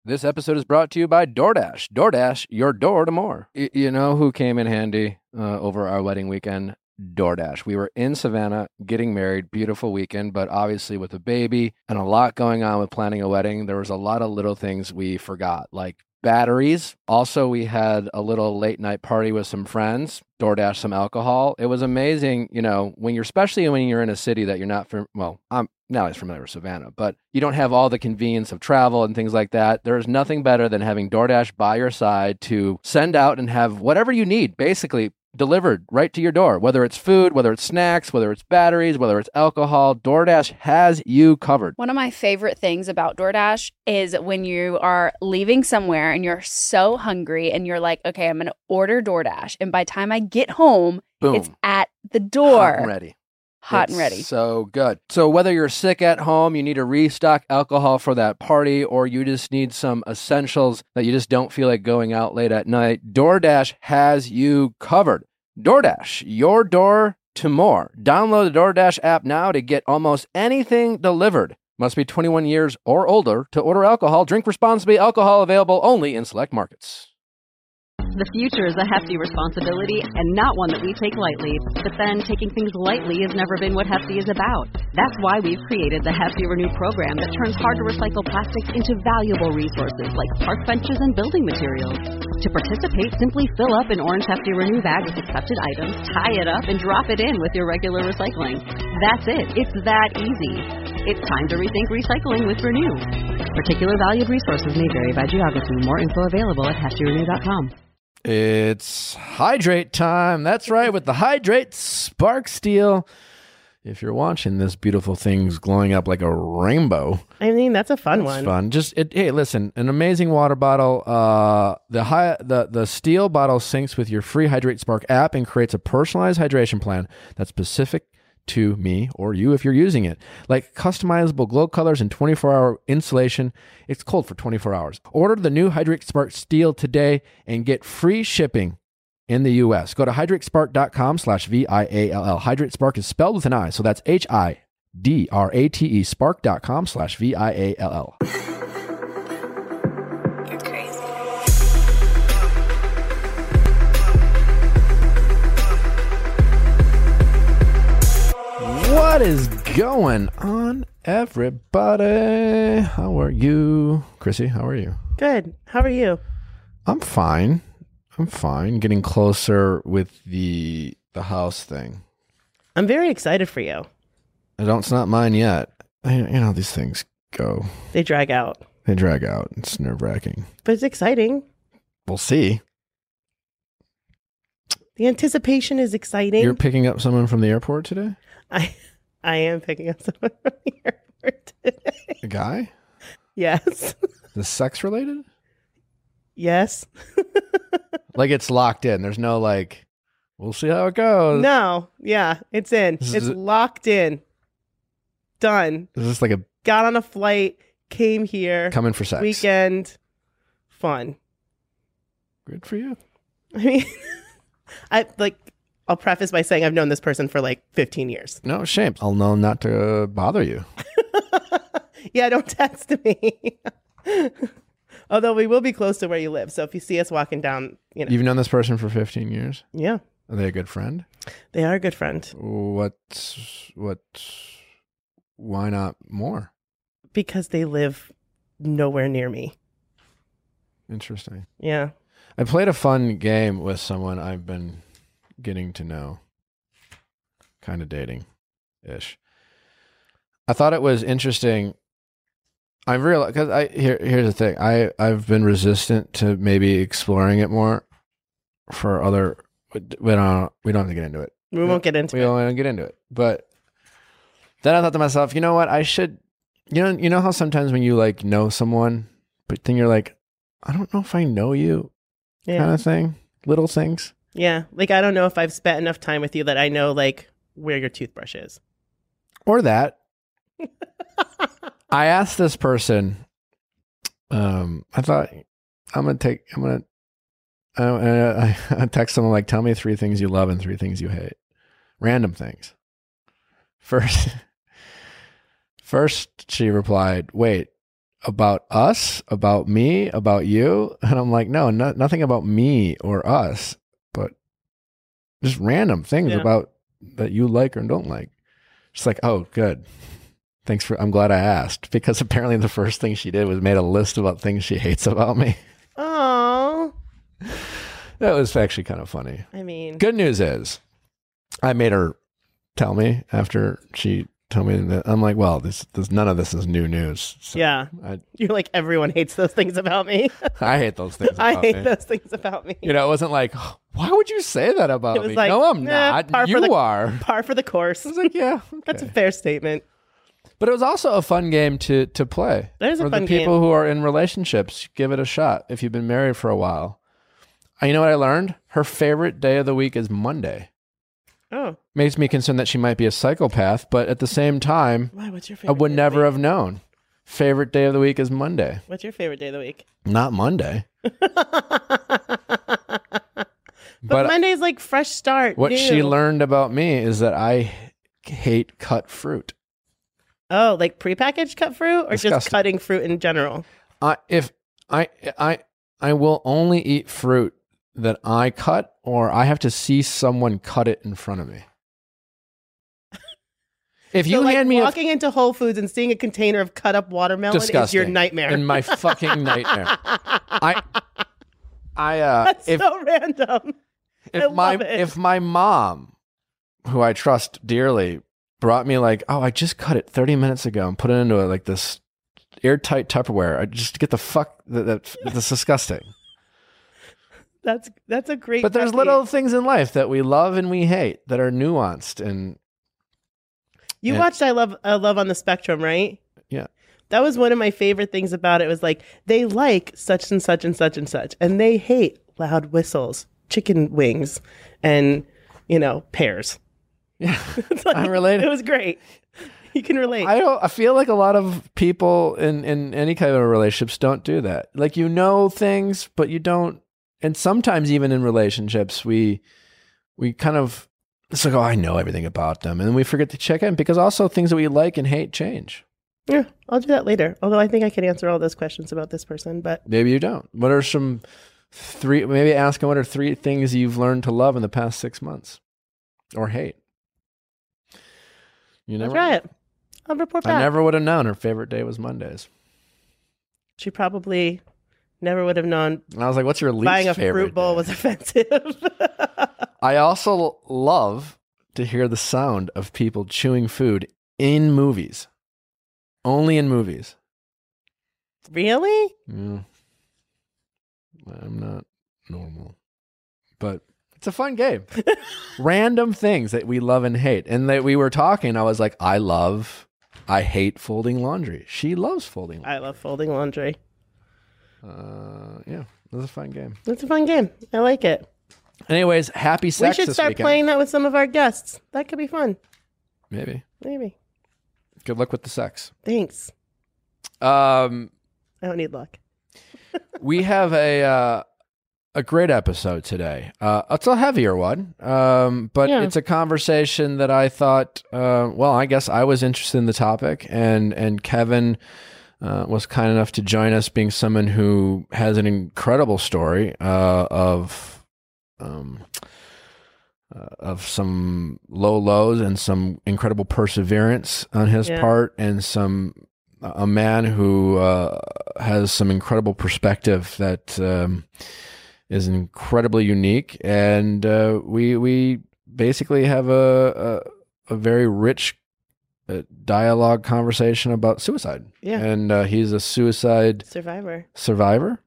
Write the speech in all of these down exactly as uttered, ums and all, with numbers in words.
This episode is brought to you by DoorDash. DoorDash, your door to more. Y- you know who came in handy uh, over our wedding weekend? DoorDash. We were in Savannah getting married, beautiful weekend, but obviously with a baby and a lot going on with planning a wedding, there was a lot of little things we forgot, like batteries. Also, we had a little late night party with some friends, DoorDash some alcohol. It was amazing, you know, when you're, especially when you're in a city that you're not, from, well, I'm now I'm familiar with Savannah, but you don't have all the convenience of travel and things like that. There's nothing better than having DoorDash by your side to send out and have whatever you need, basically delivered right to your door, whether it's food, whether it's snacks, whether it's batteries, whether it's alcohol. DoorDash has you covered. One of my favorite things about DoorDash is when you are leaving somewhere and you're so hungry and you're like, okay, I'm going to order DoorDash. And by the time I get home, Boom. It's at the door. Hot and ready. Hot It's and ready. So good. So whether you're sick at home, you need to restock alcohol for that party, or you just need some essentials that you just don't feel like going out late at night, DoorDash has you covered. DoorDash, your door to more. Download the DoorDash app now to get almost anything delivered. Must be twenty-one years or older to order alcohol. Drink responsibly. Alcohol available only in select markets. The future is a hefty responsibility and not one that we take lightly. But then taking things lightly has never been what Hefty is about. That's why we've created the Hefty Renew program that turns hard-to-recycle plastics into valuable resources like park benches and building materials. To participate, simply fill up an orange Hefty Renew bag with accepted items, tie it up, and drop it in with your regular recycling. That's it. It's that easy. It's time to rethink recycling with Renew. Particular valued resources may vary by geography. More info available at hefty renew dot com. It's hydrate time. That's right, with the Hydrate Spark Steel. If you're watching this, beautiful thing's glowing up like a rainbow. I mean, that's a fun It's one. fun. Just it, hey, listen, an amazing water bottle. Uh, the high the the steel bottle syncs with your free Hydrate Spark app and creates a personalized hydration plan that's specific to me or you if you're using it. Like customizable glow colors and twenty-four hour insulation. It's cold for twenty-four hours. Order the new Hydrate Spark Steel today and get free shipping in the U S. Go to hydratespark.com slash V I A L L. Hydrate Spark is spelled with an I, so that's H I D R A T E spark.com slash V I A L L. You're crazy. What is going on, everybody? How are you? Chrissy, how are you? Good. How are you? I'm fine. I'm fine. Getting closer with the the house thing. I'm very excited for you. I don't. It's not mine yet. I, you know, these things go. They drag out. They drag out. It's nerve wracking. But it's exciting. We'll see. The anticipation is exciting. You're picking up someone from the airport today? I I am picking up someone from the airport today. A guy? Yes. Is this sex related? Yes. Like it's locked in. There's no like, we'll see how it goes. No. Yeah. It's in. This It's is- locked in. Done. Is this like a Got on a flight. Came here. coming for sex? Weekend. Fun. Good for you. I mean, I like. I'll preface by saying I've known this person for like fifteen years. No shame. I'll know not to bother you. Yeah, don't text me. Although we will be close to where you live. So if you see us walking down, you know. You've known this person for fifteen years? Yeah. Are they a good friend? They are a good friend. What, what, why not more? Because they live nowhere near me. Interesting. Yeah. I played a fun game with someone I've been getting to know, kind of dating ish. I thought it was interesting. I realized, because I here here's the thing. I I've been resistant to maybe exploring it more for other. We don't we don't have to get into it. We won't get into we it. don't want to get into it. But then I thought to myself, you know what? I should. You know you know how sometimes when you like know someone, but then you're like, I don't know if I know you, Yeah. kind of thing. Little things. Yeah. Like, I don't know if I've spent enough time with you that I know, like, where your toothbrush is. Or that. I asked this person, um, I thought, I'm going to take, I'm going to, I, I, I text someone like, tell me three things you love and three things you hate. Random things. First, first she replied, wait, about us, about me, about you. And I'm like, no, no nothing about me or us, but just random things Yeah. about that you like or don't like. She's like, oh, good. Thanks for, I'm glad I asked, because apparently the first thing she did was made a list about things she hates about me. Oh, That was actually kind of funny. I mean, Good news is I made her tell me after she told me that. I'm like, well, this, this none of this is new news. So yeah. I, You're like, everyone hates those things about me. I hate those things about I hate me. those things about me. You know, it wasn't like, why would you say that about It was me? like, no, I'm nah, par not. for You the- are. Par for the course. I was like, yeah, That's a okay. fair statement. But it was also a fun game to to play. That is a for fun the people game. who are in relationships, give it a shot. If you've been married for a while, Uh, you know what I learned? Her favorite day of the week is Monday. Oh, Makes me concerned that she might be a psychopath, but at the same time, why? What's your I favorite? would day of never the have known. Favorite day of the week is Monday, week? What's your favorite day of the week? not Monday. but, But Monday's like fresh start. what new. she learned about me is that I hate cut fruit. Oh, like prepackaged cut fruit, or just Disgusting. cutting fruit in general? I if I I I will only eat fruit that I cut, or I have to see someone cut it in front of me. If you so, like, hand me a walking into Whole Foods and seeing a container of cut up watermelon is disgusting your nightmare. in my fucking nightmare. I I uh That's if so random. I if my love it. if my mom, who I trust dearly, brought me like, oh, I just cut it thirty minutes ago and put it into a, like this airtight Tupperware. I just get the fuck that, that that's disgusting. That's that's a great. But there's pet little peeve. things in life that we love and we hate that are nuanced and You and- watched I Love I Love on the Spectrum, right? yeah. That was one of my favorite things about it. Was like they like such and such and such and such, and they hate loud whistles, chicken wings, and you know pears. Yeah. It's like, I'm related. It was great. You can relate. I don't I feel like a lot of people in, in any kind of relationships don't do that. Like you know things, but you don't, and sometimes even in relationships we we kind of it's like, oh, I know everything about them, and then we forget to check in because also things that we like and hate change. Yeah, I'll do that later. Although I think I can answer all those questions about this person, but Maybe you don't. What are some three maybe ask them what are three things you've learned to love in the past six months? Or hate. You I'll never try it. I'll report I back. never would have known her favorite day was Mondays. She probably never would have known And I was like, what's your least buying a favorite fruit bowl day? was offensive. I also love to hear the sound of people chewing food in movies. Only in movies. Really? Yeah. I'm not normal. But it's a fun game. Random things that we love and hate. And that we were talking, I was like, I love, I hate folding laundry. She loves folding laundry. I love folding laundry. Uh, yeah, it was a fun game. It's a fun game. I like it. Anyways, happy We sex should this start weekend. playing that with some of our guests. That could be fun. Maybe. Maybe. Good luck with the sex. Thanks. Um, I don't need luck. we have a uh, a great episode today. Uh, it's a heavier one, um, but Yeah. it's a conversation that I thought. Uh, well, I guess I was interested in the topic, and and Kevin uh, was kind enough to join us, being someone who has an incredible story uh, of. Um, uh, of some low lows and some incredible perseverance on his Yeah. part, and some a man who uh, has some incredible perspective that um, is incredibly unique, and uh, we we basically have a a, a very rich uh, dialogue conversation about suicide. Yeah. And uh, he's a suicide Survivor. survivor,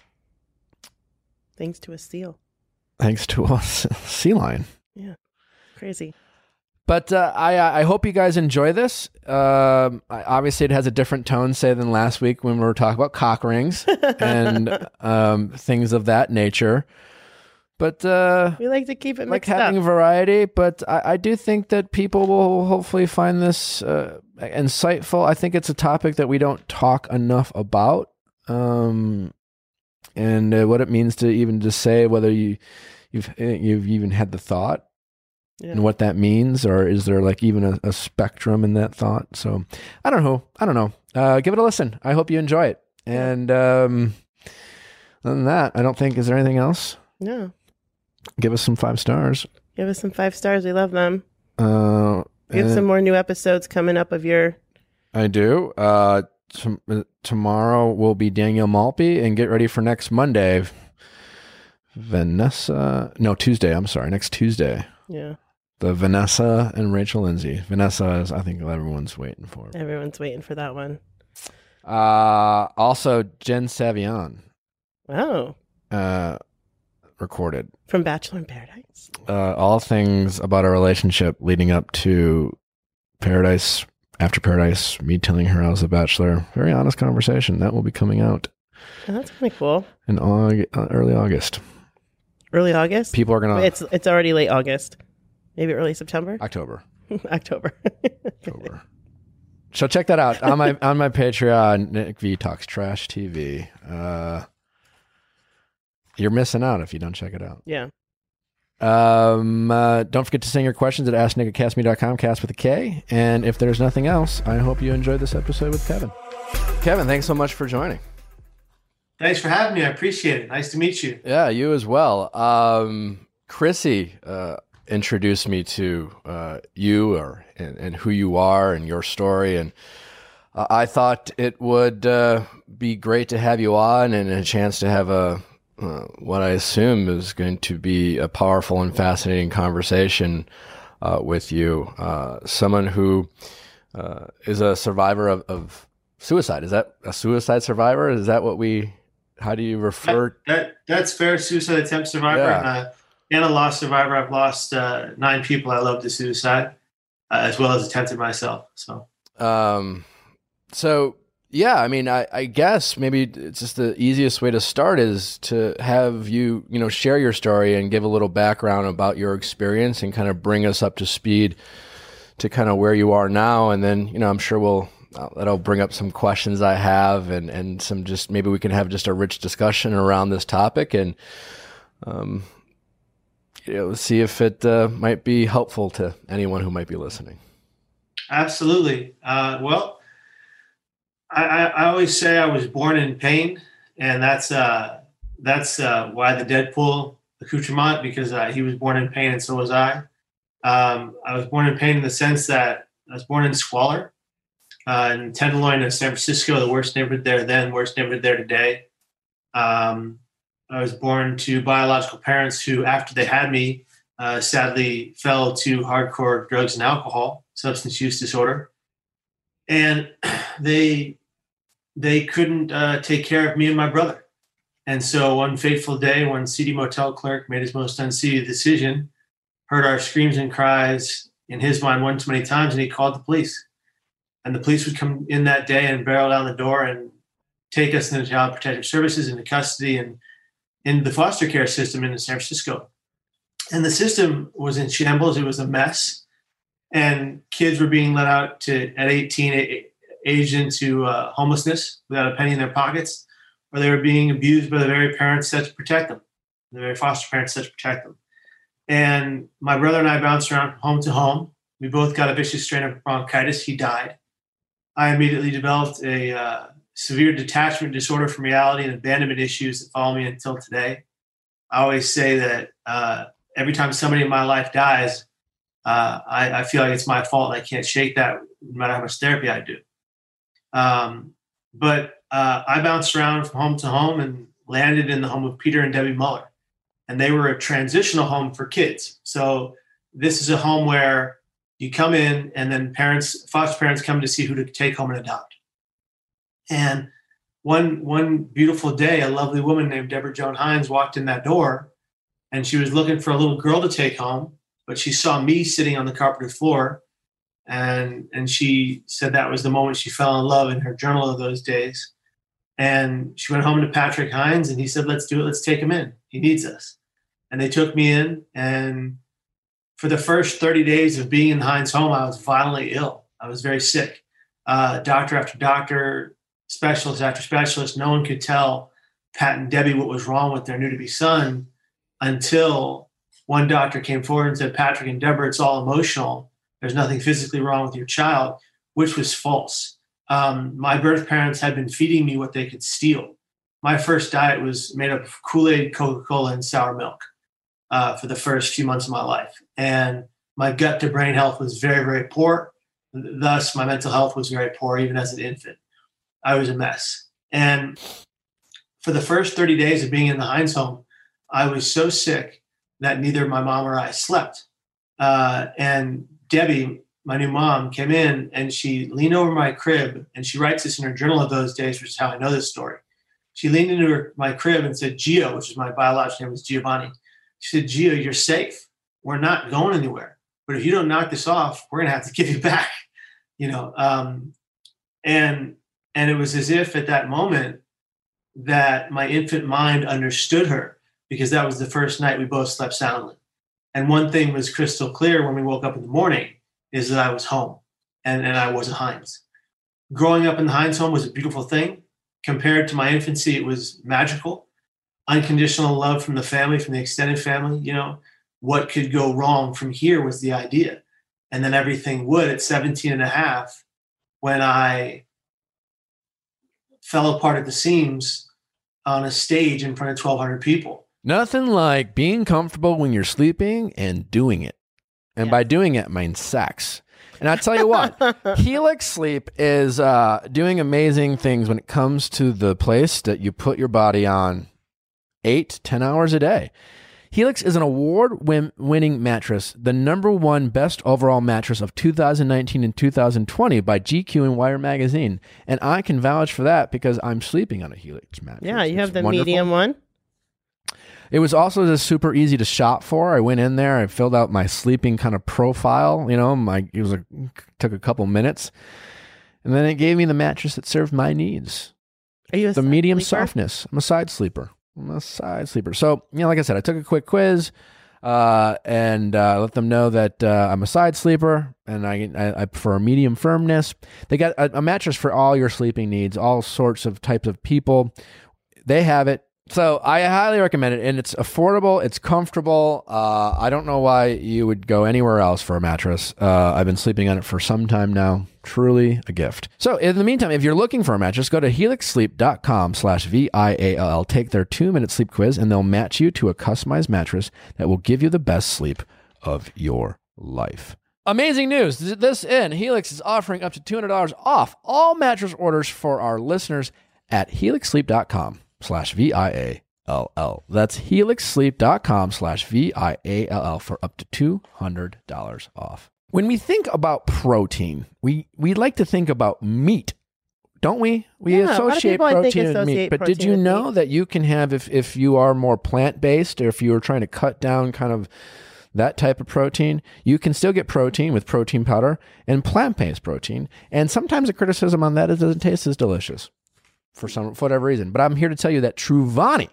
Thanks to a seal. thanks to a sea lion. Crazy. But uh, I I hope you guys enjoy this. Um, I, obviously, it has a different tone, say, than last week when we were talking about cock rings and um, things of that nature. But uh, We like to keep it like mixed having up. variety. But I, I do think that people will hopefully find this uh, insightful. I think it's a topic that we don't talk enough about, um, and uh, what it means to even just say whether you you've you've even had the thought. Yeah. And what that means, or is there like even a, a spectrum in that thought? So I don't know. I don't know. uh, give it a listen. I hope you enjoy it. And um, other than that, I don't think, is there anything else? No. Give us some five stars. Give us some five stars. We love them. Uh, We have some more new episodes coming up of your... I do. Uh, t- tomorrow will be Danielle Malpe, and get ready for next Monday. Vanessa, no, Tuesday. I'm sorry. Next Tuesday. Yeah. The Vanessa and Rachel Lindsay. Vanessa is, I think, everyone's waiting for. Everyone's waiting for that one. Uh, also, Jen Savion. Oh. Uh, recorded. From Bachelor in Paradise. Uh, all things about our relationship leading up to Paradise, after Paradise, me telling her I was a bachelor. Very honest conversation. That will be coming out. Oh, that's kind of cool. In Aug- uh, early August. Early August? People are going to... It's it's already late August. Maybe early September? October. October. October. So check that out on my on my Patreon. Nick V Talks Trash T V. Uh, you're missing out if you don't check it out. Yeah. Um, uh, don't forget to send your questions at ask nick at cast me dot com, cast with a K. And if there's nothing else, I hope you enjoyed this episode with Kevin. Kevin, thanks so much for joining. Thanks for having me. I appreciate it. Nice to meet you. Yeah, you as well. Um, Chrissy uh, introduced me to uh, you or and, and who you are and your story. And uh, I thought it would uh, be great to have you on and a chance to have a uh, what I assume is going to be a powerful and fascinating conversation uh, with you. Uh, someone who uh, is a survivor of, of suicide. Is that a suicide survivor? Is that what we... How do you refer? That, that that's fair. Suicide attempt survivor Yeah. and, uh, and a loss survivor. I've lost uh, nine people I love to suicide, uh, as well as attempted myself. So, Um, so yeah, I mean, I, I guess maybe it's just the easiest way to start is to have you, you know, share your story and give a little background about your experience and kind of bring us up to speed to kind of where you are now. And then, you know, I'm sure we'll, Uh, that'll bring up some questions I have and, and some just maybe we can have just a rich discussion around this topic and um, you know, see if it uh, might be helpful to anyone who might be listening. absolutely. Uh, well, I, I, I always say I was born in pain, and that's uh, that's uh, why the Deadpool accoutrement, because uh, he was born in pain and so was I. Um, I was born in pain in the sense that I was born in squalor. Uh, in Tenderloin in San Francisco, the worst neighborhood there then, worst neighborhood there today. Um, I was born to biological parents who, after they had me, uh, sadly fell to hardcore drugs and alcohol, substance use disorder. And they they couldn't uh, take care of me and my brother. And so one fateful day, one seedy motel clerk made his most unseedy decision, heard our screams and cries in his mind one too many times, and he called the police. And the police would come in that day and barrel down the door and take us into Child Protective Services, into custody, and in the foster care system in San Francisco. And the system was in shambles. It was a mess. And kids were being let out to at eighteen, aged into uh, homelessness without a penny in their pockets, or they were being abused by the very parents set to protect them, the very foster parents set to protect them. And my brother and I bounced around from home to home. We both got a vicious strain of bronchitis. He died. I immediately developed a uh, severe detachment disorder from reality and abandonment issues that follow me until today. I always say that uh, every time somebody in my life dies, uh, I, I feel like it's my fault and I can't shake that no matter how much therapy I do. Um, but uh, I bounced around from home to home and landed in the home of Peter and Debbie Muller. And they were a transitional home for kids. So this is a home where you come in and then parents, foster parents come to see who to take home and adopt. And one one beautiful day, a lovely woman named Deborah Joan Hines walked in that door, and she was looking for a little girl to take home, but she saw me sitting on the carpeted floor, and and she said that was the moment she fell in love in her journal of those days. And she went home to Patrick Hines, and he said, let's do it. Let's take him in. He needs us. And they took me in, and for the first thirty days of being in Hines' home, I was violently ill. I was very sick. Uh, doctor after doctor, specialist after specialist, no one could tell Pat and Debbie what was wrong with their new-to-be son until one doctor came forward and said, Patrick and Deborah, it's all emotional. There's nothing physically wrong with your child, which was false. um, my birth parents had been feeding me what they could steal. My first diet was made up of Kool-Aid, Coca-Cola, and sour milk uh, for the first few months of my life. And my gut to brain health was very, very poor. Thus, my mental health was very poor, even as an infant. I was a mess. And for the first thirty days of being in the Heinz home, I was so sick that neither my mom or I slept. Uh, and Debbie, my new mom, came in and she leaned over my crib, and she writes this in her journal of those days, which is how I know this story. She leaned into her, my crib and said, Gio, which is my biological name, was Giovanni. She said, Gio, you're safe. We're not going anywhere. But if you don't knock this off, we're going to have to give you back. You know, um, and and it was as if at that moment that my infant mind understood her, because that was the first night we both slept soundly. And one thing was crystal clear when we woke up in the morning is that I was home and, and I was a Heinz. Growing up in the Heinz home was a beautiful thing. Compared to my infancy, it was magical. Unconditional love from the family, from the extended family. You know, what could go wrong from here was the idea. And then everything would at seventeen and a half when I fell apart at the seams on a stage in front of twelve hundred people. Nothing like being comfortable when you're sleeping and doing it. And Yeah. by doing it, I mean sex. And I tell you what, Helix Sleep is uh, doing amazing things when it comes to the place that you put your body on eight, ten hours a day. Helix is an award-winning mattress, the number one best overall mattress of two thousand nineteen and two thousand twenty by G Q and Wire Magazine. And I can vouch for that because I'm sleeping on a Helix mattress. Yeah, you have It's the wonderful. medium one. It was also just super easy to shop for. I went in there, I filled out my sleeping kind of profile, you know, my it was a, took a couple minutes. And then it gave me the mattress that served my needs. Are you a The side medium sleeper? softness. I'm a side sleeper. I'm a side sleeper. So, you know, like I said, I took a quick quiz uh, and uh, let them know that uh, I'm a side sleeper and I, I, I prefer medium firmness. They got a, a mattress for all your sleeping needs, all sorts of types of people. They have it. So I highly recommend it, and it's affordable. It's comfortable. Uh, I don't know why you would go anywhere else for a mattress. Uh, I've been sleeping on it for some time now. Truly a gift. So in the meantime, if you're looking for a mattress, go to helix sleep dot com slash V I A L L. Take their two-minute sleep quiz, and they'll match you to a customized mattress that will give you the best sleep of your life. Amazing news. This in Helix is offering up to two hundred dollars off all mattress orders for our listeners at helix sleep dot com. slash V I A L L. That's helix sleep dot com slash V I A L L for up to two hundred dollars off. When we think about protein, we, we like to think about meat, don't we? We Yeah, a lot of associate people, I think, protein with meat. associate But did protein you with know meat. that you can have, if, if you are more plant-based or if you are trying to cut down kind of that type of protein, you can still get protein with protein powder and plant-based protein. And sometimes the criticism on that is it doesn't taste as delicious. For some for whatever reason. But I'm here to tell you that Truvani,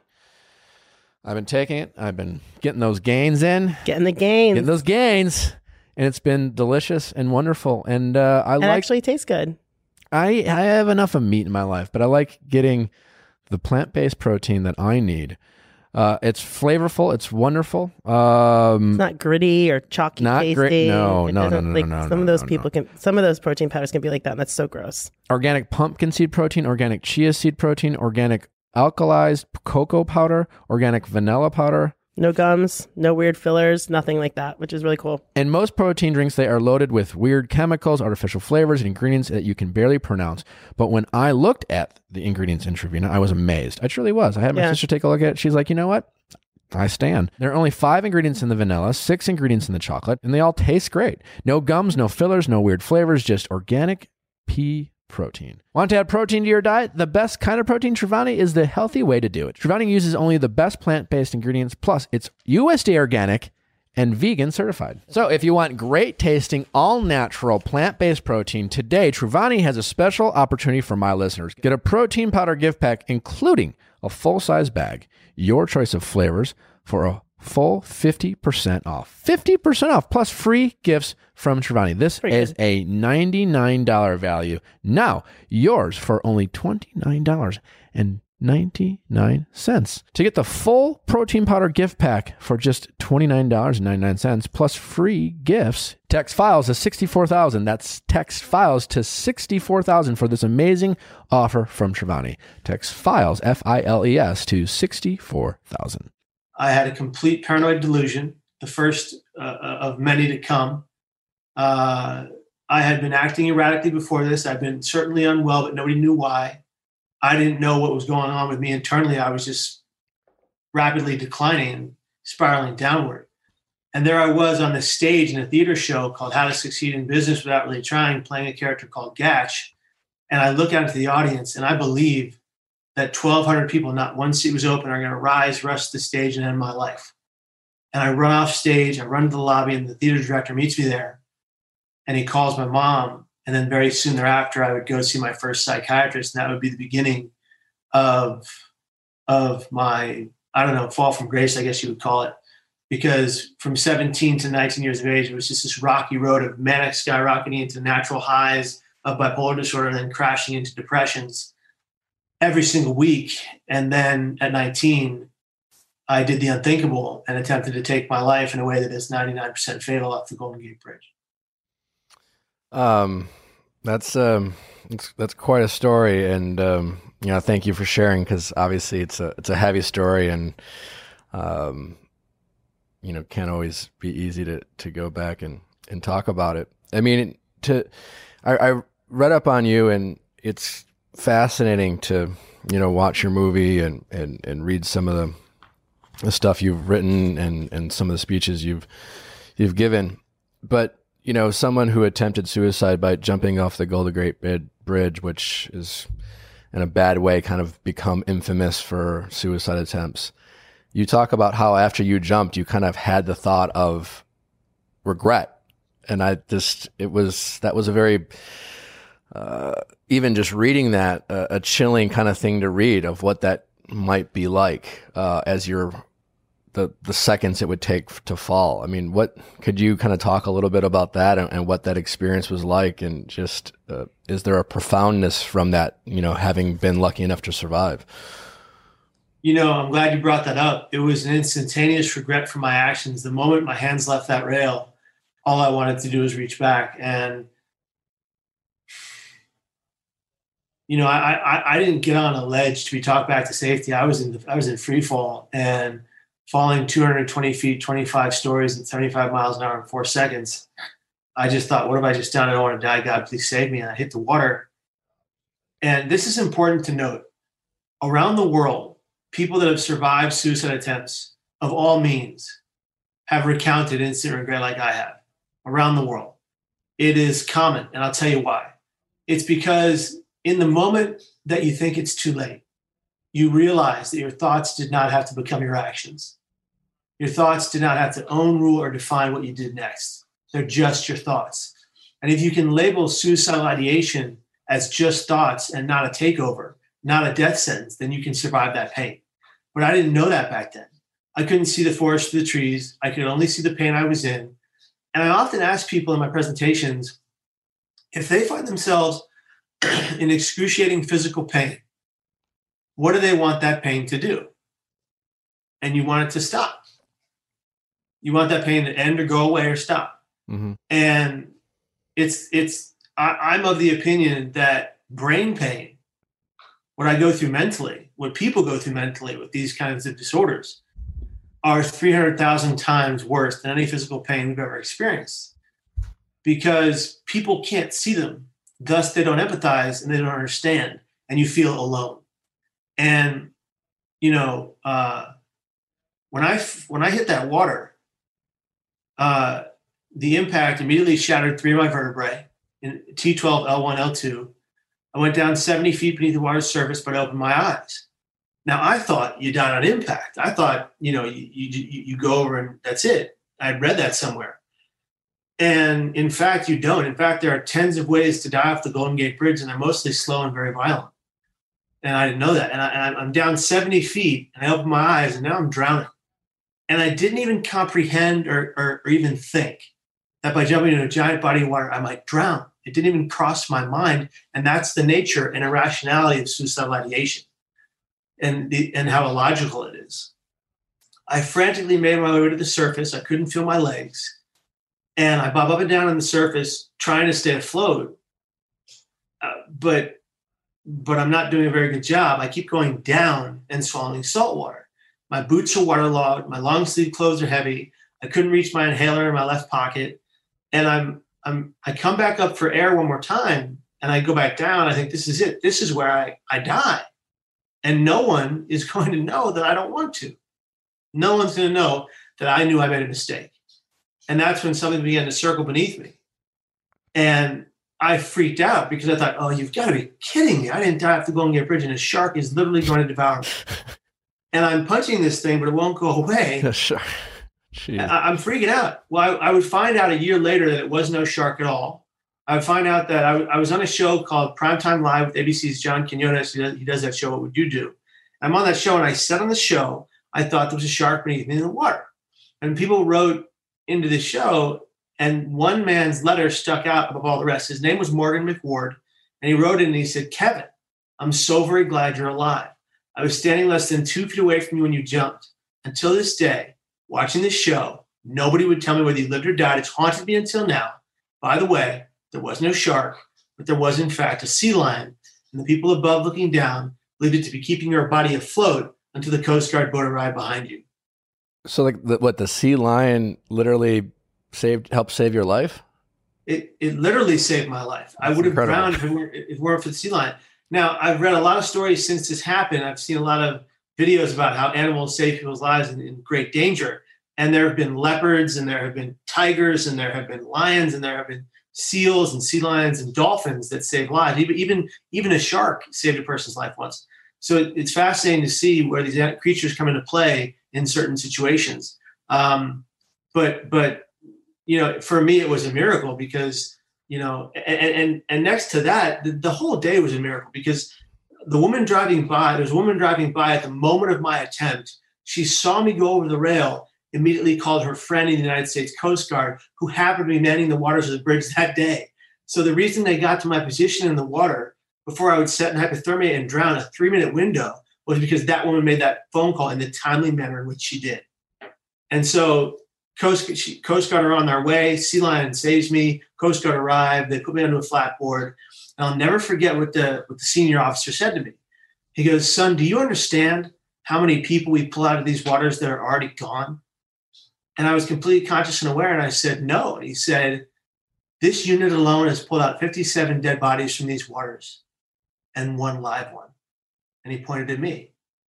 I've been taking it. I've been getting those gains in, Getting the gains. getting those gains, and it's been delicious and wonderful. And uh, I It like. actually tastes good. I I have enough of meat in my life, but I like getting the plant-based protein that I need. Uh, it's flavorful. It's wonderful. Um, It's not gritty or chalky Not tasting. grit- no, It no, no, doesn't- no, like, no, Some no, of those no, people can. Some of those protein powders can be like that, and that's so gross. organic pumpkin seed protein, organic chia seed protein, organic alkalized cocoa powder, organic vanilla powder. No gums, no weird fillers, nothing like that, which is really cool. In most protein drinks, they are loaded with weird chemicals, artificial flavors, and ingredients that you can barely pronounce. But when I looked at the ingredients in Truvina, I was amazed. I truly was. I had my Yeah. sister take a look at it. She's like, you know what? I stand. There are only five ingredients in the vanilla, six ingredients in the chocolate, and they all taste great. No gums, no fillers, no weird flavors, just organic pea protein. Want to add protein to your diet? The best kind of protein, Truvani, is the healthy way to do it. Truvani uses only the best plant-based ingredients, plus it's U S D A organic and vegan certified. So if you want great tasting, all-natural, plant-based protein, today Truvani has a special opportunity for my listeners. Get a protein powder gift pack, including a full-size bag, your choice of flavors, for a full fifty percent off. fifty percent off, plus free gifts from Truvani. This Pretty is a ninety-nine dollars value. Now, yours for only twenty-nine dollars and ninety-nine cents. To get the full protein powder gift pack for just twenty-nine dollars and ninety-nine cents plus free gifts, text files to sixty-four thousand. That's text files to sixty-four thousand for this amazing offer from Chobani. Text files, F I L E S, to sixty-four thousand. I had a complete paranoid delusion, the first uh, of many to come. Uh, I had been acting erratically before this. I've been certainly unwell, but nobody knew why. I didn't know what was going on with me internally. I was just rapidly declining and spiraling downward. And there I was on this stage in a theater show called How to Succeed in Business Without Really Trying, playing a character called Gatch. And I look out into the audience and I believe that twelve hundred people, not one seat was open, are going to rise, rush the stage, and end my life. And I run off stage, I run to the lobby, and the theater director meets me there. And he calls my mom. And then very soon thereafter, I would go see my first psychiatrist. And that would be the beginning of, of my, I don't know, fall from grace, I guess you would call it. Because from seventeen to nineteen years of age, it was just this rocky road of manic skyrocketing into natural highs of bipolar disorder and then crashing into depressions every single week. And then at nineteen, I did the unthinkable and attempted to take my life in a way that is ninety-nine percent fatal off the Golden Gate Bridge. Um, that's, um, that's, that's quite a story. And, um, you know, thank you for sharing, because obviously it's a, it's a heavy story, and, um, you know, can't always be easy to, to go back and, and talk about it. I mean, to, I, I read up on you, and it's fascinating to, you know, watch your movie and, and, and read some of the, the stuff you've written and, and some of the speeches you've, you've given. But, you know, someone who attempted suicide by jumping off the Golden Gate Bridge, which is in a bad way kind of become infamous for suicide attempts. You talk about how after you jumped, you kind of had the thought of regret. And I just, it was, that was a very, uh, even just reading that, uh, a chilling kind of thing to read of what that might be like, uh, as you're, the, the seconds it would take to fall. I mean, what, could you kind of talk a little bit about that and, and what that experience was like? And just, uh, is there a profoundness from that, you know, having been lucky enough to survive? You know, I'm glad you brought that up. It was an instantaneous regret for my actions. The moment my hands left that rail, all I wanted to do was reach back. And, you know, I, I, I didn't get on a ledge to be talked back to safety. I was in the, I was in free fall, and falling two hundred twenty feet, twenty-five stories at seventy-five miles an hour in four seconds. I just thought, what have I just done? I don't want to die. God, please save me. And I hit the water. And this is important to note. Around the world, people that have survived suicide attempts of all means have recounted instant regret like I have around the world. It is common, and I'll tell you why. It's because in the moment that you think it's too late, you realize that your thoughts did not have to become your actions. Your thoughts did not have to own, rule, or define what you did next. They're just your thoughts. And if you can label suicidal ideation as just thoughts and not a takeover, not a death sentence, then you can survive that pain. But I didn't know that back then. I couldn't see the forest for the trees. I could only see the pain I was in. And I often ask people in my presentations, if they find themselves in excruciating physical pain, what do they want that pain to do? And you want it to stop. You want that pain to end or go away or stop. Mm-hmm. And it's, it's, I, I'm of the opinion that brain pain, what I go through mentally, what people go through mentally with these kinds of disorders, are three hundred thousand times worse than any physical pain we've ever experienced, because people can't see them. Thus, they don't empathize and they don't understand, and you feel alone. And, you know, uh, when I, when I hit that water, uh, the impact immediately shattered three of my vertebrae in T twelve, L one, L two. I went down seventy feet beneath the water's surface, but I opened my eyes. Now, I thought you died on impact. I thought, you know, you, you, you go over and that's it. I'd read that somewhere. And in fact, you don't. In fact, there are tens of ways to die off the Golden Gate Bridge, and they're mostly slow and very violent. And I didn't know that. And, I, and I'm down seventy feet, and I open my eyes, and now I'm drowning. And I didn't even comprehend or, or, or even think that by jumping into a giant body of water, I might drown. It didn't even cross my mind. And that's the nature and irrationality of suicidal ideation. and the, and how illogical it is. I frantically made my way to the surface. I couldn't feel my legs. And I bob up and down on the surface trying to stay afloat. Uh, but, but I'm not doing a very good job. I keep going down and swallowing salt water. My boots are waterlogged. My long sleeve clothes are heavy. I couldn't reach my inhaler in my left pocket. And I'm, I'm, I come back up for air one more time and I go back down. I think this is it. This is where I, I die. And no one is going to know that I don't want to. No one's going to know that I knew I made a mistake. And that's when something began to circle beneath me. And I freaked out because I thought, oh, you've got to be kidding me. I didn't die off the Golden Gate Bridge and a shark is literally going to devour me. And I'm punching this thing, but it won't go away. Sure. I, I'm freaking out. Well, I, I would find out a year later that it was no shark at all. I would find out that I, w- I was on a show called Primetime Live with A B C's John Quinones. He does, he does that show, What Would You Do? I'm on that show, and I said on the show, I thought there was a shark beneath me in the water. And people wrote into the show, and one man's letter stuck out above all the rest. His name was Morgan McWard, and he wrote in and he said, Kevin, I'm so very glad you're alive. I was standing less than two feet away from you when you jumped. Until this day, watching this show, nobody would tell me whether you lived or died. It's haunted me until now. By the way, there was no shark, but there was, in fact, a sea lion, and the people above looking down believed it to be keeping your body afloat until the Coast Guard boat arrived behind you. So, like, the, what, the sea lion literally saved, helped save your life? It it literally saved my life. That's I would have drowned if it, weren't, if it weren't for the sea lion. Now, I've read a lot of stories since this happened. I've seen a lot of videos about how animals save people's lives in, in great danger. And there have been leopards, and there have been tigers, and there have been lions, and there have been seals and sea lions and dolphins that save lives. Even even, even a shark saved a person's life once. So it, it's fascinating to see where these creatures come into play in certain situations. Um, but but you know, for me, it was a miracle because you know, and and, and next to that, the, the whole day was a miracle because the woman driving by, there was a woman driving by at the moment of my attempt. She saw me go over the rail, immediately called her friend in the United States Coast Guard, who happened to be manning the waters of the bridge that day. So the reason they got to my position in the water before I would set in hypothermia and drown, a three-minute window, was because that woman made that phone call in the timely manner in which she did. And so Coast, she, Coast Guard are on their way. Sea Lion saves me. Coast Guard arrived. They put me onto a flat board. And I'll never forget what the what the senior officer said to me. He goes, son, do you understand how many people we pull out of these waters that are already gone? And I was completely conscious and aware. And I said, no. And he said, this unit alone has pulled out fifty-seven dead bodies from these waters and one live one. And he pointed at me.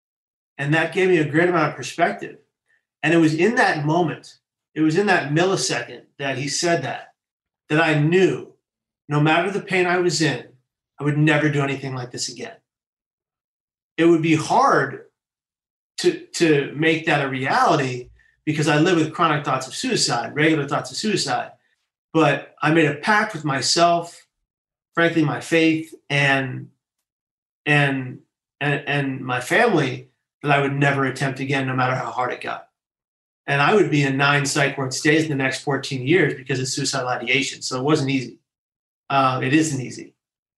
And that gave me a great amount of perspective. And it was in that moment, it was in that millisecond that he said that, that I knew no matter the pain I was in, I would never do anything like this again. It would be hard to, to make that a reality because I live with chronic thoughts of suicide, regular thoughts of suicide. But I made a pact with myself, frankly, my faith, and and and, and my family that I would never attempt again, no matter how hard it got. And I would be in nine psych ward stays in the next fourteen years because of suicidal ideation. So it wasn't easy. Um, it isn't easy.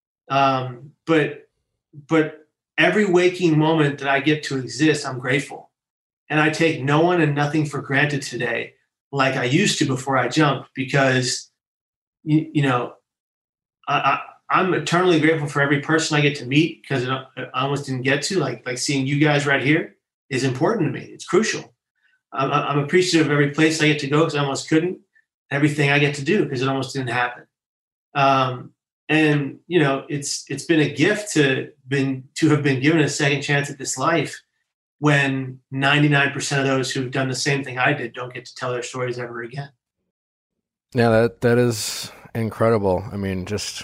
Um, but but every waking moment that I get to exist, I'm grateful. And I take no one and nothing for granted today like I used to before I jumped because, you, you know, I, I, I'm eternally grateful for every person I get to meet because I almost didn't get to, like like seeing you guys right here is important to me. It's crucial. I'm, I'm appreciative of every place I get to go because I almost couldn't, everything I get to do because it almost didn't happen. Um, and, you know, it's it's been a gift to been to have been given a second chance at this life when ninety-nine percent of those who've done the same thing I did don't get to tell their stories ever again. Yeah, that that is incredible. I mean, just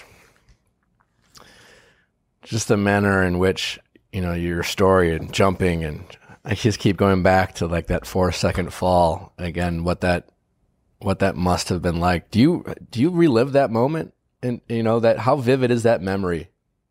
just the manner in which, you know, your story and jumping, and I just keep going back to like that four second fall again, what that what that must have been like. Do you do you relive that moment? And you know, that how vivid is that memory?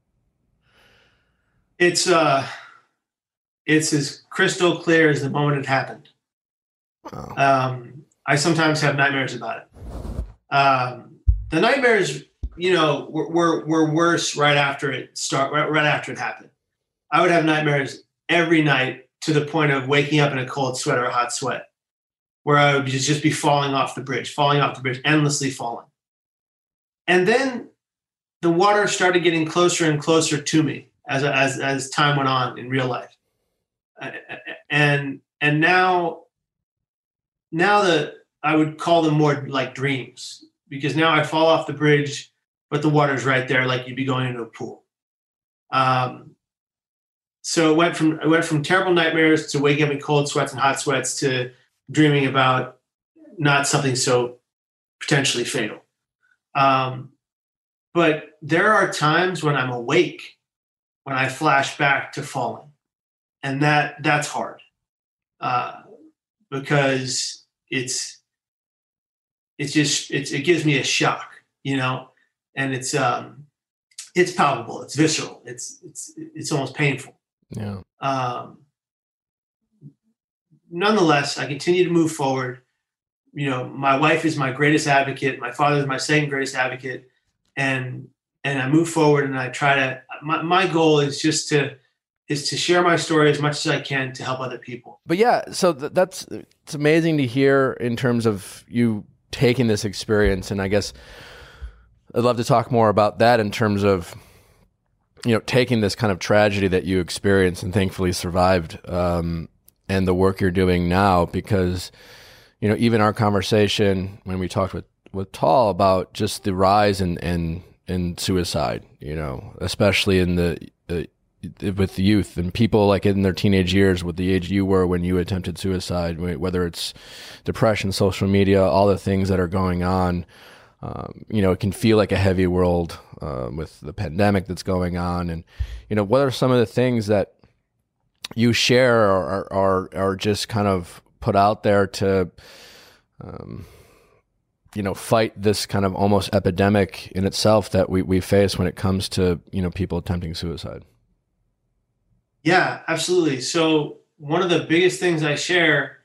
It's uh it's as crystal clear as the moment it happened. Wow. Um, I sometimes have nightmares about it. Um, the nightmares, you know, were, were were worse right after it start right, right after it happened. I would have nightmares every night to the point of waking up in a cold sweat or a hot sweat, where I would just be falling off the bridge, falling off the bridge, endlessly falling. And then the water started getting closer and closer to me as as as time went on in real life, uh, and and now now that I would call them more like dreams, because now I fall off the bridge, but the water's right there, like you'd be going into a pool. Um, so it went from it went from terrible nightmares to waking up in cold sweats and hot sweats to dreaming about not something so potentially fatal. Um, but there are times when I'm awake, when I flash back to falling, and that that's hard uh, because it's it's just it's, it gives me a shock, you know, and it's um, it's palpable, it's visceral, it's it's it's almost painful. Yeah. Um, nonetheless, I continue to move forward. You know, my wife is my greatest advocate. My father is my second greatest advocate. And, and I move forward and I try to, my, my goal is just to, is to share my story as much as I can to help other people. But yeah, so th- that's, it's amazing to hear in terms of you taking this experience. And I guess I'd love to talk more about that in terms of, you know, taking this kind of tragedy that you experienced and thankfully survived, um, and the work you're doing now, because, you know, even our conversation when we talked with, with Tal about just the rise in, in, in suicide, you know, especially in the, uh, with youth and people like in their teenage years, with the age you were when you attempted suicide, whether it's depression, social media, all the things that are going on. Um, you know, it can feel like a heavy world uh, with the pandemic that's going on. And, you know, what are some of the things that you share or are, are just kind of put out there to, um, you know, fight this kind of almost epidemic in itself that we, we face when it comes to, you know, people attempting suicide? Yeah, absolutely. So one of the biggest things I share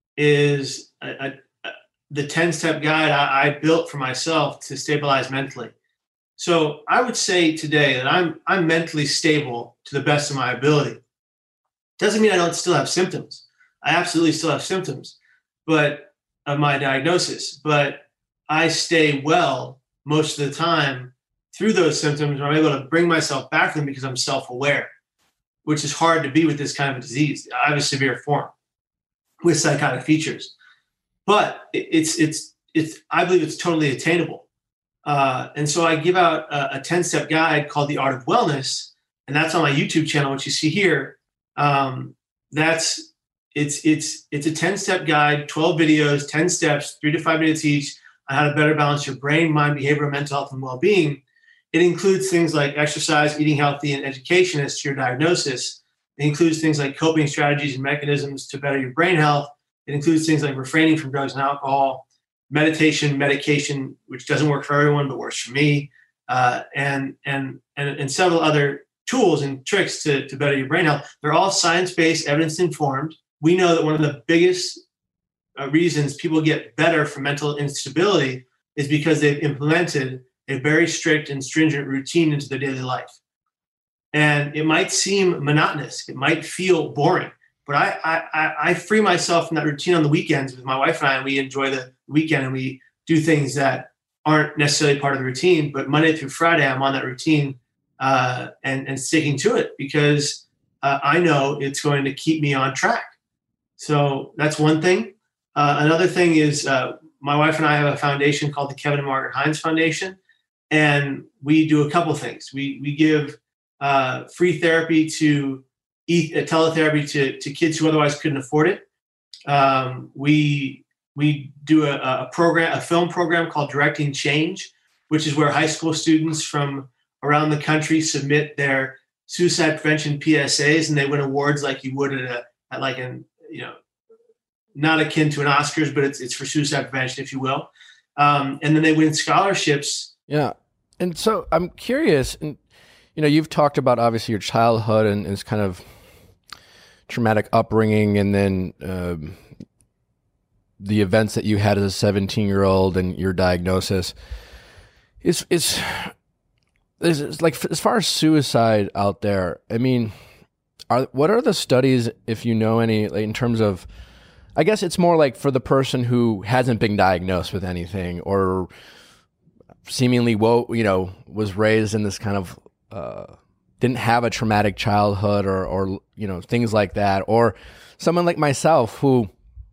is a, a, a, the ten-step guide I, I built for myself to stabilize mentally. So I would say today that I'm I'm mentally stable to the best of my ability. Doesn't mean I don't still have symptoms. I absolutely still have symptoms, but of my diagnosis. But I stay well most of the time through those symptoms. I'm able to bring myself back to them because I'm self-aware, which is hard to be with this kind of a disease. I have a severe form with psychotic features, but it's it's it's. I believe it's totally attainable. Uh, and so I give out a, a ten-step guide called The Art of Wellness, and that's on my YouTube channel, which you see here. Um, that's it's it's it's a ten-step guide, twelve videos, ten steps, three to five minutes each, on how to better balance your brain, mind, behavior, mental health, and well-being. It includes things like exercise, eating healthy, and education as to your diagnosis. It includes things like coping strategies and mechanisms to better your brain health. It includes things like refraining from drugs and alcohol, meditation, medication, which doesn't work for everyone but works for me, uh, and, and and and several other tools and tricks to, to better your brain health. They're all science-based, evidence-informed. We know that one of the biggest uh, reasons people get better from mental instability is because they've implemented a very strict and stringent routine into their daily life. And it might seem monotonous. It might feel boring, but I, I, I free myself from that routine on the weekends with my wife and I, and we enjoy the weekend and we do things that aren't necessarily part of the routine, but Monday through Friday, I'm on that routine uh, and, and sticking to it because uh, I know it's going to keep me on track. So that's one thing. Uh, another thing is uh, my wife and I have a foundation called the Kevin and Margaret Hines Foundation. And we do a couple things. We we give uh, free therapy to e- uh, teletherapy to, to kids who otherwise couldn't afford it. Um, we we do a, a program, a film program called Directing Change, which is where high school students from around the country submit their suicide prevention P S As, and they win awards like you would at a at like an you know not akin to an Oscars, but it's it's for suicide prevention, if you will. Um, and then they win scholarships. Yeah. And so I'm curious, and, you know, you've talked about obviously your childhood and, and this kind of traumatic upbringing and then um, the events that you had as a seventeen year old and your diagnosis. It's, it's, it's like, as far as suicide out there, I mean, Are what are the studies, if you know any, like, in terms of, I guess it's more like for the person who hasn't been diagnosed with anything or seemingly, wo- you know, was raised in this kind of, uh, didn't have a traumatic childhood or, or, you know, things like that. Or someone like myself who,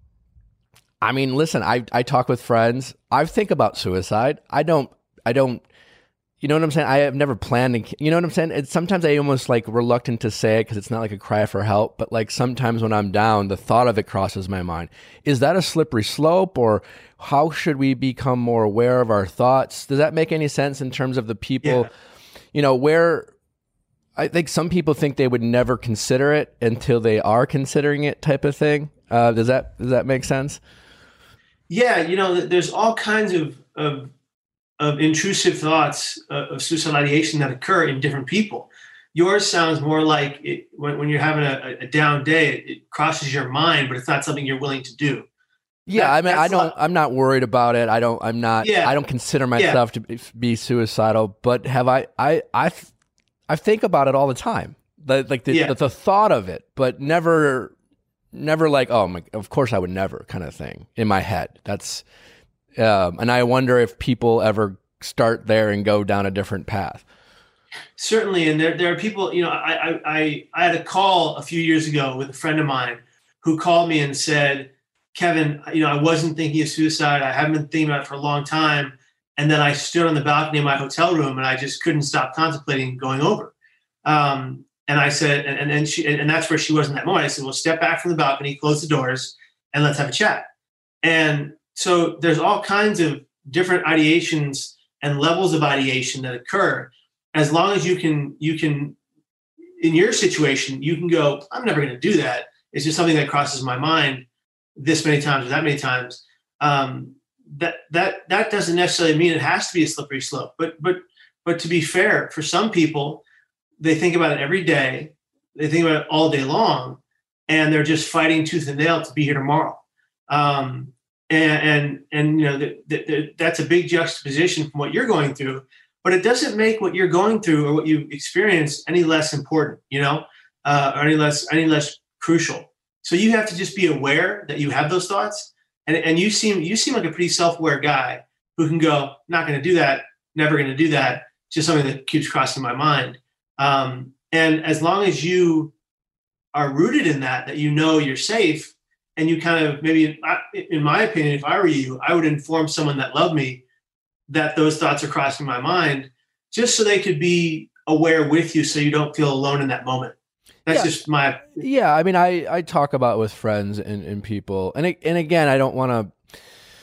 I mean, listen, I, I talk with friends. I think about suicide. I don't, I don't, you know what I'm saying? I have never planned to, you know what I'm saying? It's sometimes I almost like reluctant to say it because it's not like a cry for help, but like sometimes when I'm down, the thought of it crosses my mind. Is that a slippery slope, or how should we become more aware of our thoughts? Does that make any sense in terms of the people, yeah. you know, where I think some people think they would never consider it until they are considering it type of thing. Uh, does that, does that make sense? Yeah. You know, there's all kinds of, of, of intrusive thoughts uh, of suicidal ideation that occur in different people. Yours sounds more like it, when, when you're having a, a down day, it, it crosses your mind, but it's not something you're willing to do. Yeah, that, I mean, I don't. Lot. I'm not worried about it. I don't. I'm not. Yeah. I don't consider myself yeah. to be, be suicidal. But have I? I. I. I think about it all the time. The, like the, yeah. the the thought of it, but never, never like, oh my. Of course, I would never, kind of thing in my head. That's. Um, and I wonder if people ever start there and go down a different path. Certainly. And there, there are people, you know, I, I, I had a call a few years ago with a friend of mine who called me and said, Kevin, you know, I wasn't thinking of suicide. I haven't been thinking about it for a long time. And then I stood on the balcony of my hotel room and I just couldn't stop contemplating going over. Um, and I said, and, and she, and that's where she was in that moment. I said, well, step back from the balcony, close the doors, and let's have a chat. And so there's all kinds of different ideations and levels of ideation that occur. As long as you can, you can, in your situation, you can go, I'm never going to do that. It's just something that crosses my mind this many times or that many times. Um, that that that doesn't necessarily mean it has to be a slippery slope. But but but to be fair, for some people, they think about it every day. They think about it all day long, and they're just fighting tooth and nail to be here tomorrow. Um, And, and, and, you know, the, the, the, that's a big juxtaposition from what you're going through, but it doesn't make what you're going through or what you experience any less important, you know, uh, or any less, any less crucial. So you have to just be aware that you have those thoughts. And, and you seem, you seem like a pretty self-aware guy who can go, not going to do that. Never going to do that. Just something that keeps crossing my mind. Um, and as long as you are rooted in that, that you know you're safe, and you kind of maybe, in my opinion, if I were you, I would inform someone that loved me that those thoughts are crossing my mind, just so they could be aware with you, so you don't feel alone in that moment. That's yeah. just my. Yeah, I mean, I, I talk about with friends and, and people, and it, and again, I don't want to.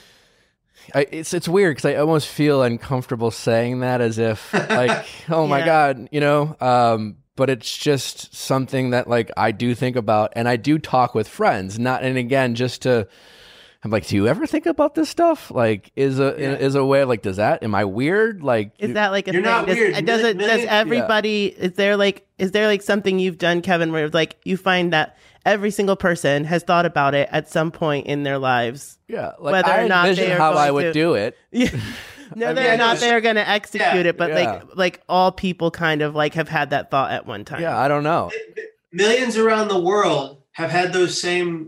I, it's it's weird because I almost feel uncomfortable saying that, as if like, oh my yeah. God, you know. Um, But it's just something that like I do think about, and I do talk with friends. Not, and again, just to, I'm like, do you ever think about this stuff? Like, is a yeah. is a way of like, does that? Am I weird? Like, is that like a you're thing? not does, weird. Does it? Does everybody? Yeah. Is there like? Is there like something you've done, Kevin, where it's like you find that every single person has thought about it at some point in their lives? Yeah, like whether I or not envision they are how I would to, do it. Yeah. No, they're yeah, not. They're going to execute yeah, it, but yeah. like, like all people kind of like have had that thought at one time. Yeah, I don't know. Millions around the world have had those same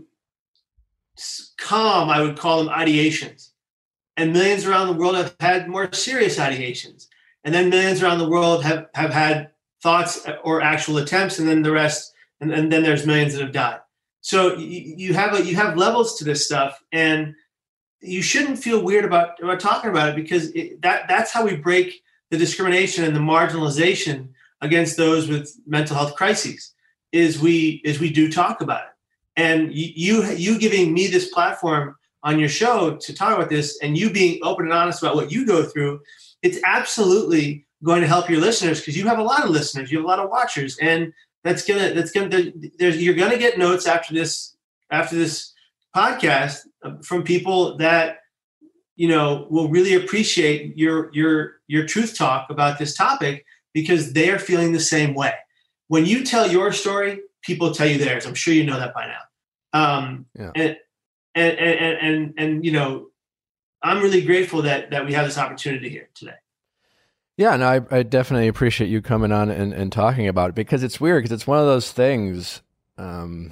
calm, I would call them, ideations, and millions around the world have had more serious ideations, and then millions around the world have have had thoughts or actual attempts, and then the rest, and, and then there's millions that have died. So you, you have a, you have levels to this stuff, and you shouldn't feel weird about, about talking about it, because it, that that's how we break the discrimination and the marginalization against those with mental health crises. Is we is we do talk about it, and you you, you giving me this platform on your show to talk about this, and you being open and honest about what you go through, it's absolutely going to help your listeners, because you have a lot of listeners, you have a lot of watchers, and that's gonna that's gonna there's you're gonna get notes after this after this. podcast from people that, you know, will really appreciate your your your truth talk about this topic, because they are feeling the same way. When you tell your story, people tell you theirs. I'm sure you know that by now. Um, yeah. and, and and and and you know, I'm really grateful that that we have this opportunity here today. Yeah, no, I, I definitely appreciate you coming on and, and talking about it, because it's weird, because it's one of those things um,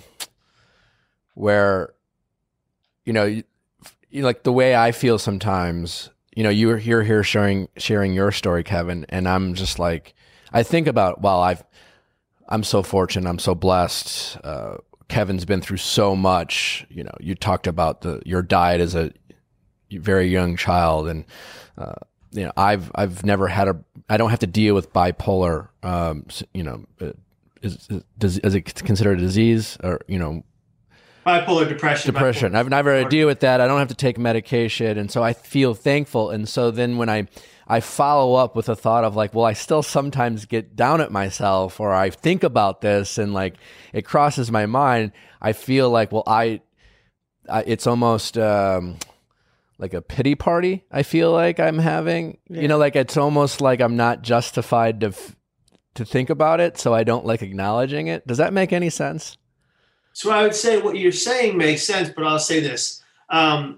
where, you know, you, you, like the way I feel sometimes, you know, you're here, here sharing, sharing your story, Kevin, and I'm just like, I think about, well, I've, I'm so fortunate, I'm so blessed. Uh, Kevin's been through so much. You know, you talked about the your diet as a very young child, and uh, you know, I've I've never had a. I don't have to deal with bipolar. Um, you know, is is, is it considered a disease, or you know, bipolar depression? Depression. Bipolar. I've never had to deal with that. I don't have to take medication, and so I feel thankful. And so then when I I follow up with a thought of like, well, I still sometimes get down at myself, or I think about this and like it crosses my mind. I feel like, well, I, I it's almost um, like a pity party. I feel like I'm having, yeah. you know, like it's almost like I'm not justified to f- to think about it, so I don't like acknowledging it. Does that make any sense? So I would say what you're saying makes sense, but I'll say this: um,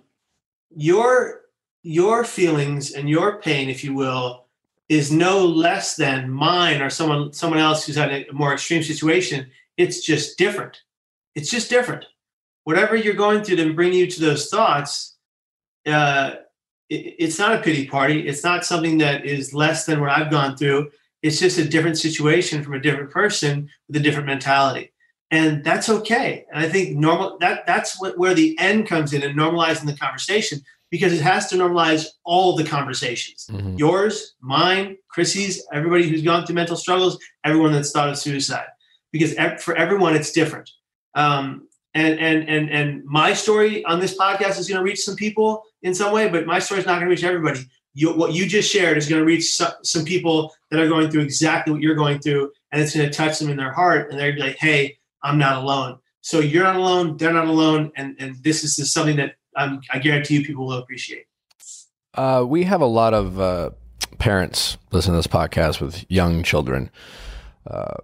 your your feelings and your pain, if you will, is no less than mine or someone someone else who's had a more extreme situation. It's just different. It's just different. Whatever you're going through to bring you to those thoughts, uh, it, it's not a pity party. It's not something that is less than what I've gone through. It's just a different situation from a different person with a different mentality. And that's okay. And I think normal that that's what, where the end comes in and normalizing the conversation, because it has to normalize all the conversations. Mm-hmm. Yours, mine, Chrissy's, everybody who's gone through mental struggles, everyone that's thought of suicide. Because for everyone, it's different. Um, and, and, and, and my story on this podcast is going to reach some people in some way, but my story is not going to reach everybody. You, what you just shared is going to reach some, some people that are going through exactly what you're going through, and it's going to touch them in their heart, and they're going to be like, hey, I'm not alone. So you're not alone, they're not alone, and, and this is just something that Um, I guarantee you people will appreciate. Uh, we have a lot of uh, parents listen to this podcast with young children. Uh,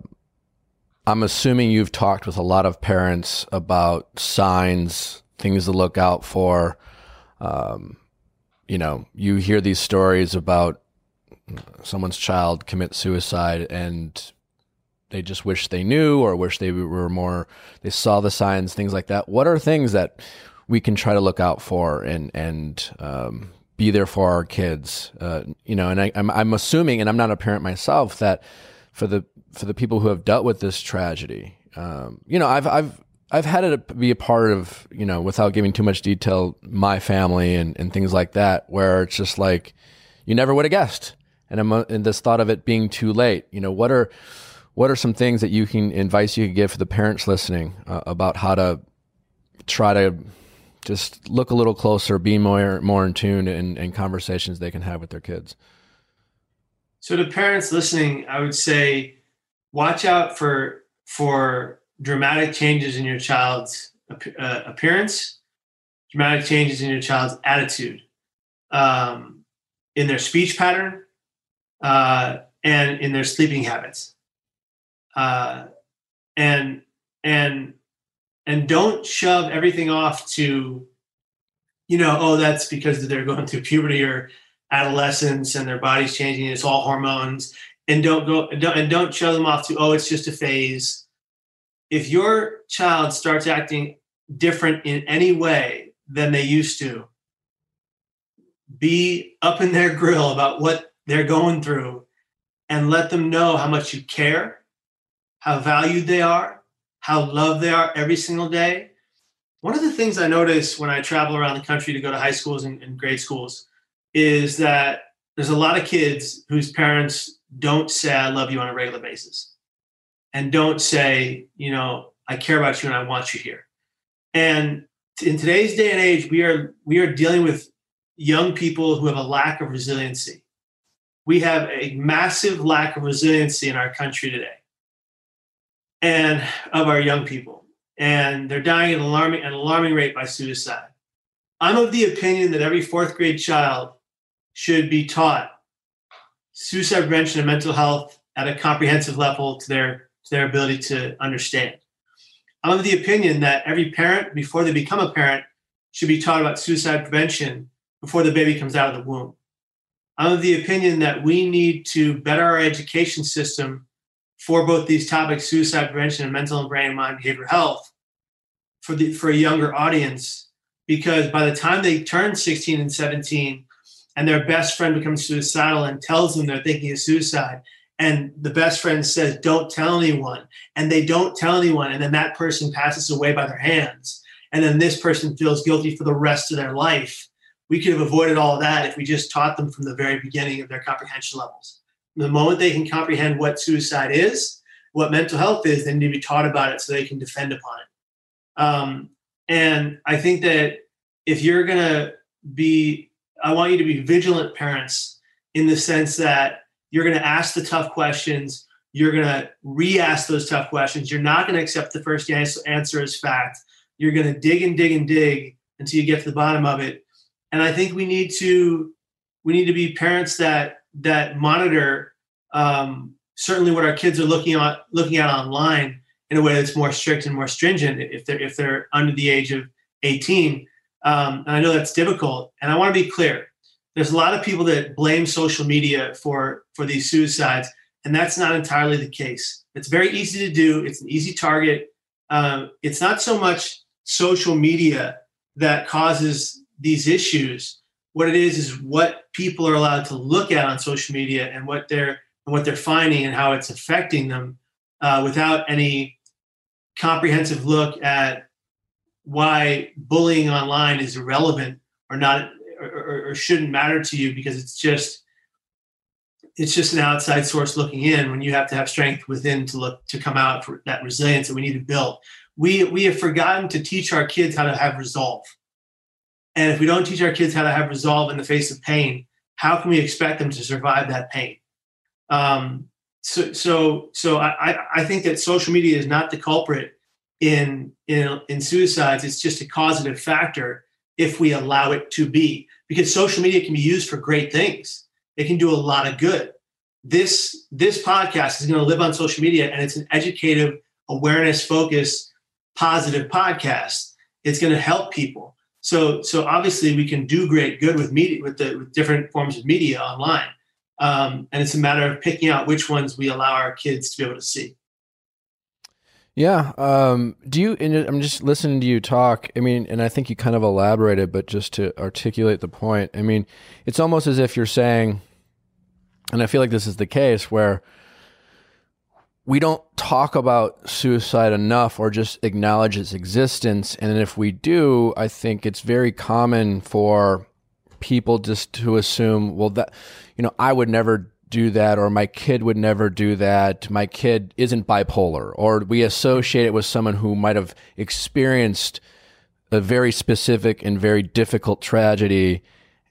I'm assuming you've talked with a lot of parents about signs, things to look out for. Um, you know, you hear these stories about someone's child commit suicide and they just wish they knew, or wish they were more, they saw the signs, things like that. What are things that we can try to look out for and, and, um, be there for our kids? Uh, you know, and I, I'm, I'm assuming, and I'm not a parent myself, that for the, for the people who have dealt with this tragedy, um, you know, I've, I've, I've had it be a part of, you know, without giving too much detail, my family and, and things like that, where it's just like, you never would have guessed. And I'm, and this thought of it being too late, you know, what are, what are some things that you can, advice you could give for the parents listening uh, about how to try to just look a little closer, be more more in tune in, in conversations they can have with their kids? So to parents listening, I would say, watch out for for dramatic changes in your child's uh, appearance, dramatic changes in your child's attitude, um, in their speech pattern, uh, and in their sleeping habits. Uh, and and and don't shove everything off to, you know, oh, that's because they're going through puberty or adolescence and their body's changing. It's all hormones. And don't go and don't, and don't shove them off to, oh, it's just a phase. If your child starts acting different in any way than they used to, be up in their grill about what they're going through and let them know how much you care, how valued they are, how loved they are every single day. One of the things I notice when I travel around the country to go to high schools and, and grade schools is that there's a lot of kids whose parents don't say, I love you on a regular basis, and don't say, you know, I care about you and I want you here. And in today's day and age, we are we are dealing with young people who have a lack of resiliency. We have a massive lack of resiliency in our country today, and of our young people. And they're dying at an alarming, an alarming rate by suicide. I'm of the opinion that every fourth grade child should be taught suicide prevention and mental health at a comprehensive level to their, to their ability to understand. I'm of the opinion that every parent, before they become a parent, should be taught about suicide prevention before the baby comes out of the womb. I'm of the opinion that we need to better our education system for both these topics, suicide prevention and mental and brain and mind behavioral health, for the for a younger audience, because by the time they turn sixteen and seventeen and their best friend becomes suicidal and tells them they're thinking of suicide, and the best friend says, don't tell anyone, and they don't tell anyone, and then that person passes away by their hands, and then this person feels guilty for the rest of their life. We could have avoided all of that if we just taught them from the very beginning of their comprehension levels. The moment they can comprehend what suicide is, what mental health is, they need to be taught about it so they can defend upon it. Um, and I think that if you're going to be, I want you to be vigilant parents in the sense that you're going to ask the tough questions. You're going to re-ask those tough questions. You're not going to accept the first answer as fact. You're going to dig and dig and dig until you get to the bottom of it. And I think we need to we need to be parents that that monitor um, certainly what our kids are looking at looking at online in a way that's more strict and more stringent if they're if they're under the age of eighteen. Um, and I know that's difficult. And I want to be clear. There's a lot of people that blame social media for, for these suicides, and that's not entirely the case. It's very easy to do. It's an easy target. Um, it's not so much social media that causes these issues. What it is is what people are allowed to look at on social media and what they're and what they're finding and how it's affecting them, uh, without any comprehensive look at why bullying online is irrelevant or not. Or, or shouldn't matter to you, because it's just it's just an outside source looking in when you have to have strength within to look to come out for that resilience that we need to build. We we have forgotten to teach our kids how to have resolve. And if we don't teach our kids how to have resolve in the face of pain, how can we expect them to survive that pain? Um, so so so I, I think that social media is not the culprit in in in suicides. It's just a causative factor if we allow it to be, because social media can be used for great things. It can do a lot of good. This, this podcast is going to live on social media, and it's an educative, awareness-focused, positive podcast. It's going to help people. So, so obviously we can do great good with media, with the with different forms of media online. Um, and it's a matter of picking out which ones we allow our kids to be able to see. Yeah. Um, do you, and I'm just listening to you talk. I mean, and I think you kind of elaborated, but just to articulate the point, I mean, it's almost as if you're saying, and I feel like this is the case, where we don't talk about suicide enough or just acknowledge its existence. And if we do, I think it's very common for people just to assume, well, that, you know, I would never do that, or my kid would never do that. My kid isn't bipolar, or we associate it with someone who might have experienced a very specific and very difficult tragedy.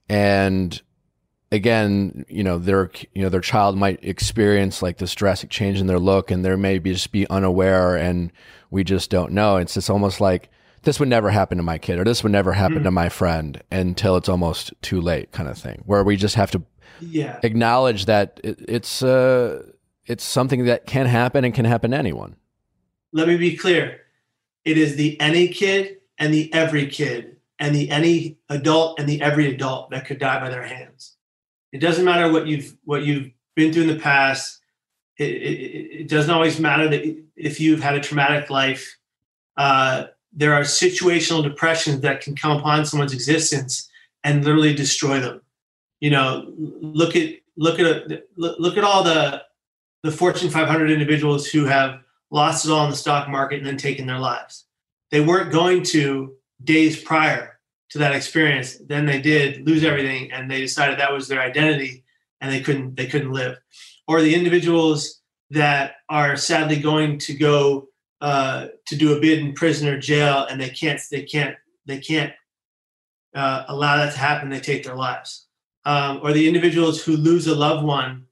And again, you know, their, you know, their child might experience like this drastic change in their look, and they may be just be unaware, and we just don't know. It's just almost like, this would never happen to my kid, or this would never happen mm-hmm. to my friend, until it's almost too late, kind of thing, where we just have to yeah. acknowledge that it, it's uh, it's something that can happen and can happen to anyone. Let me be clear. It is the any kid and the every kid and the any adult and the every adult that could die by their hands. It doesn't matter what you've what you've been through in the past. It, it, it doesn't always matter that if you've had a traumatic life. Uh, there are situational depressions that can come upon someone's existence and literally destroy them. You know, look at look at look at all the the Fortune five hundred individuals who have lost it all in the stock market and then taken their lives. They weren't going to days prior to that experience. Then they did lose everything, and they decided that was their identity, and they couldn't they couldn't live. Or the individuals that are sadly going to go uh, to do a bid in prison or jail, and they can't they can't they can't uh, allow that to happen. They take their lives. Um, or the individuals who lose a loved one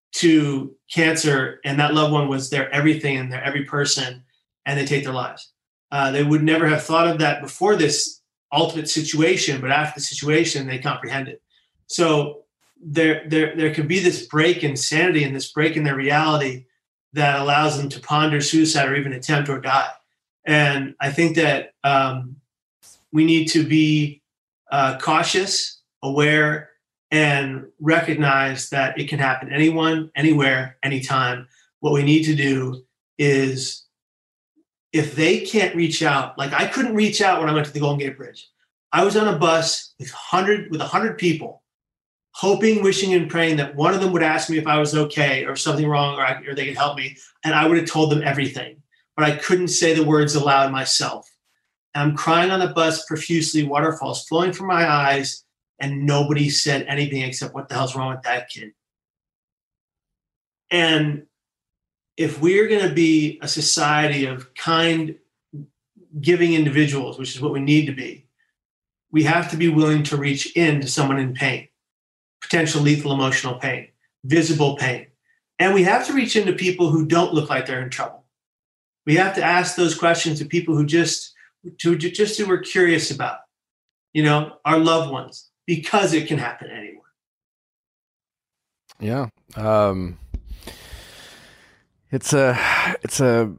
to cancer, and that loved one was their everything and their every person, and they take their lives. Uh, they would never have thought of that before this ultimate situation, but after the situation, they comprehend it. So there, there, there could be this break in sanity and this break in their reality that allows them to ponder suicide or even attempt or die. And I think that um, we need to be uh, cautious, aware, and recognize that it can happen anyone, anywhere, anytime. What we need to do is, if they can't reach out, like I couldn't reach out when I went to the Golden Gate Bridge. I was on a bus with hundred with a hundred people, hoping, wishing, and praying that one of them would ask me if I was okay or something wrong, or, I, or they could help me, and I would have told them everything. But I couldn't say the words aloud myself. And I'm crying on the bus profusely, waterfalls flowing from my eyes, and nobody said anything except, "What the hell's wrong with that kid?" And if we're going to be a society of kind, giving individuals, which is what we need to be, we have to be willing to reach in to someone in pain, potential lethal emotional pain, visible pain. And we have to reach into people who don't look like they're in trouble. We have to ask those questions to people who just, to, just who we're curious about, you know, our loved ones, because it can happen anywhere. Yeah. Um, it's a, it's a,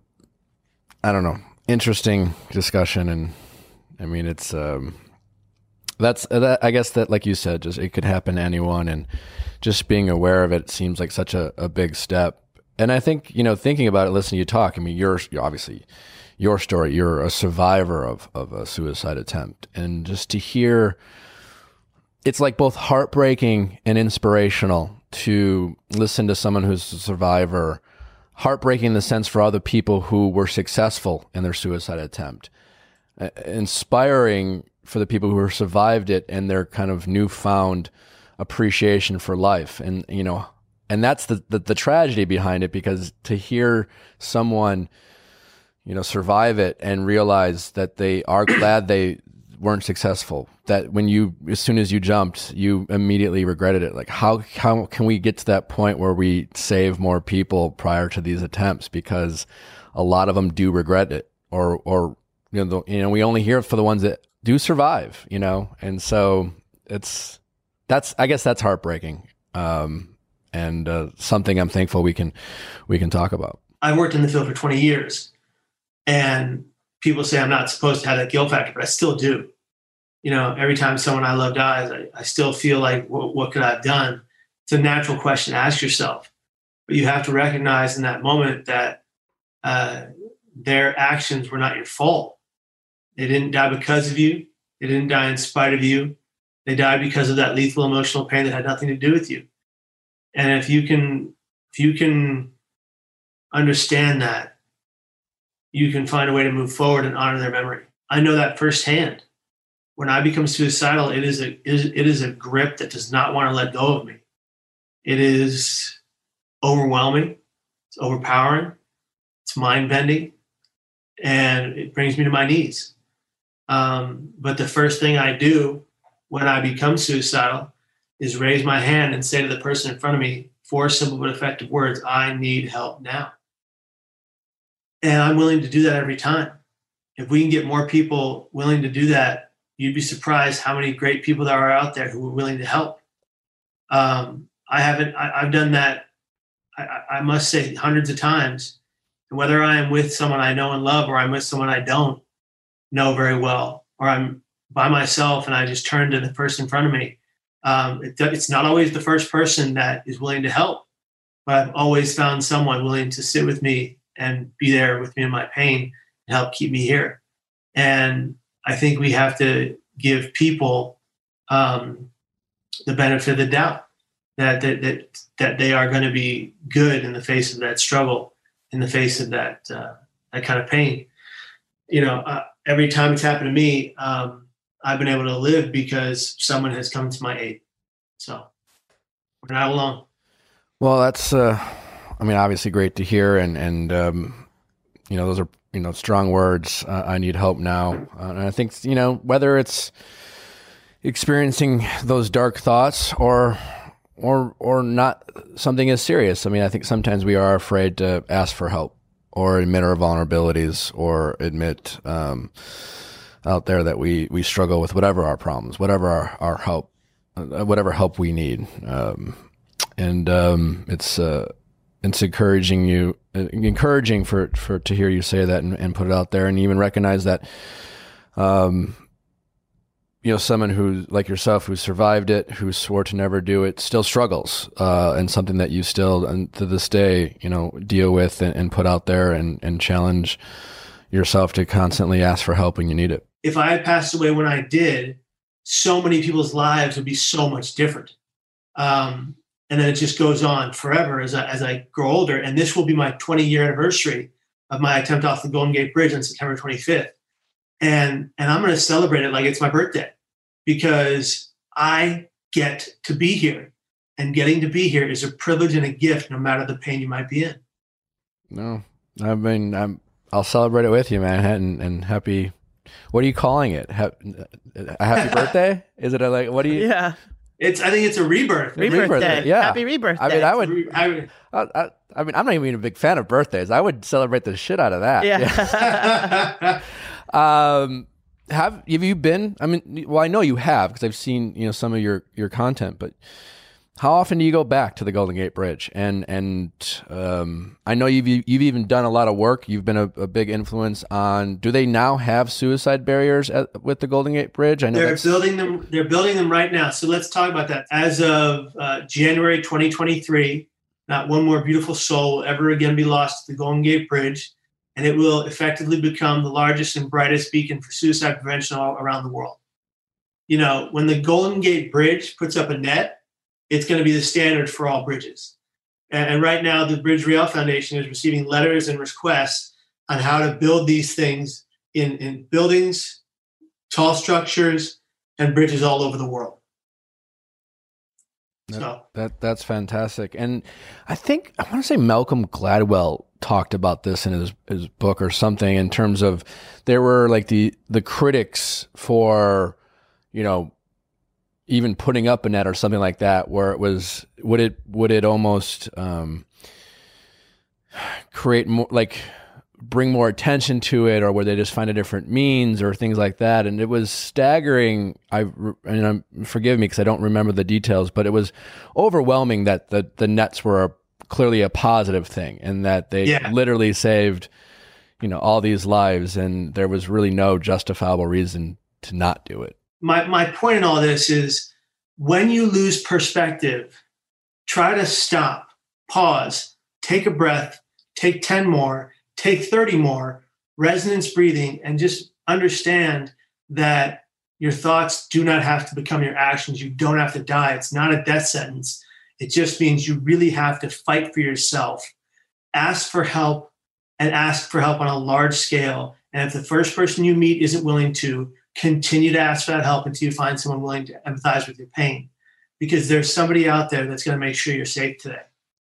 I don't know, interesting discussion. And I mean, it's, um, that's, that, I guess that, like you said, just, it could happen to anyone, and just being aware of it seems like such a, a big step. And I think, you know, thinking about it, listening to you talk, I mean, you're, you're obviously your story, you're a survivor of, of a suicide attempt. And just to hear, it's like both heartbreaking and inspirational to listen to someone who's a survivor, heartbreaking in the sense for other people who were successful in their suicide attempt, uh, inspiring for the people who have survived it and their kind of newfound appreciation for life. And, you know, and that's the, the, the tragedy behind it, because to hear someone, you know, survive it and realize that they are glad they weren't successful, that when you, as soon as you jumped, you immediately regretted it. Like, how, how can we get to that point where we save more people prior to these attempts? Because a lot of them do regret it, or, or, you know, the, you know, we only hear it for the ones that do survive, you know? And so it's, that's, I guess that's heartbreaking. Um, and, uh, something I'm thankful we can, we can talk about. I've worked in the field for twenty years, and people say I'm not supposed to have that guilt factor, but I still do. You know, every time someone I love dies, I, I still feel like, what, what could I have done? It's a natural question to ask yourself, but you have to recognize in that moment that uh, their actions were not your fault. They didn't die because of you. They didn't die in spite of you. They died because of that lethal emotional pain that had nothing to do with you. And if you can, if you can understand that, you can find a way to move forward and honor their memory. I know that firsthand. When I become suicidal, it is a it is, it is a grip that does not want to let go of me. It is overwhelming. It's overpowering. It's mind-bending. And it brings me to my knees. Um, but the first thing I do when I become suicidal is raise my hand and say to the person in front of me, four simple but effective words: I need help now. And I'm willing to do that every time. If we can get more people willing to do that, you'd be surprised how many great people there are out there who are willing to help. Um, I haven't, I, I've done that, I, I must say, hundreds of times. And whether I am with someone I know and love, or I'm with someone I don't know very well, or I'm by myself and I just turn to the person in front of me, um, it, it's not always the first person that is willing to help, but I've always found someone willing to sit with me and be there with me in my pain and help keep me here. And I think we have to give people um, the benefit of the doubt that, that that that they are going to be good in the face of that struggle, in the face of that uh, that kind of pain. You know, uh, every time it's happened to me, um, I've been able to live because someone has come to my aid. So we're not alone. Well, that's, uh, I mean, obviously great to hear. And, and, um, you know, those are, you know, strong words. Uh, I need help now. Uh, and I think, you know, whether it's experiencing those dark thoughts or, or, or not something as serious. I mean, I think sometimes we are afraid to ask for help or admit our vulnerabilities, or admit, um, out there that we, we struggle with whatever our problems, whatever our, our help, uh, whatever help we need. Um, and, um, it's, uh, it's encouraging you, uh, encouraging for, for, to hear you say that and, and put it out there, and even recognize that, um, you you know, someone who like yourself, who survived it, who swore to never do it, still struggles, uh, and something that you still, and to this day, you know, deal with and, and put out there and, and challenge yourself to constantly ask for help when you need it. If I had passed away when I did, so many people's lives would be so much different. Um, and then it just goes on forever as I, as I grow older. And this will be my twenty year anniversary of my attempt off the Golden Gate Bridge on September twenty-fifth. And, and I'm going to celebrate it like it's my birthday, because I get to be here, and getting to be here is a privilege and a gift, no matter the pain you might be in. No, I mean, I'm, I'll celebrate it with you, man. And, and happy, what are you calling it? Ha- a happy birthday? Is it a, like, what do you? Yeah. It's, I think it's a rebirth. Rebirth, Rebirth day. day, yeah. Happy rebirth I day. mean, I would, Re- I- I, I, I mean, I'm not even a big fan of birthdays. I would celebrate the shit out of that. Yeah. Um, have have you been? I mean, well, I know you have, because I've seen, you know, some of your your content. But how often do you go back to the Golden Gate Bridge? And and um, I know you've you've even done a lot of work. You've been a, a big influence on. Do they now have suicide barriers at, with the Golden Gate Bridge? I know they're that's, building them. They're building them right now. So let's talk about that. As of uh, January twenty twenty-three, not one more beautiful soul will ever again be lost at the Golden Gate Bridge. And it will effectively become the largest and brightest beacon for suicide prevention all around the world. You know, when the Golden Gate Bridge puts up a net, it's going to be the standard for all bridges. And, and right now, the Bridge Rail Foundation is receiving letters and requests on how to build these things in, in buildings, tall structures, and bridges all over the world. that, So that that's fantastic. And I think I want to say Malcolm Gladwell talked about this in his, his book or something, in terms of there were like the, the critics for, you know, even putting up a net or something like that, where it was, would it, would it almost, um, create more, like bring more attention to it, or would they just find a different means or things like that? And it was staggering. I, and I'm, forgive me, cause I don't remember the details, but it was overwhelming that the, the nets were a, clearly a positive thing, and that they Yeah. literally saved, you know, all these lives, and there was really no justifiable reason to not do it. my, my point in all this is, when you lose perspective, try to stop, pause, take a breath, take ten more, take thirty more, resonance breathing, and just understand that your thoughts do not have to become your actions. You don't have to die. It's not a death sentence. It just means you really have to fight for yourself, ask for help, and ask for help on a large scale. And if the first person you meet isn't willing to, continue to ask for that help until you find someone willing to empathize with your pain, because there's somebody out there that's going to make sure you're safe today.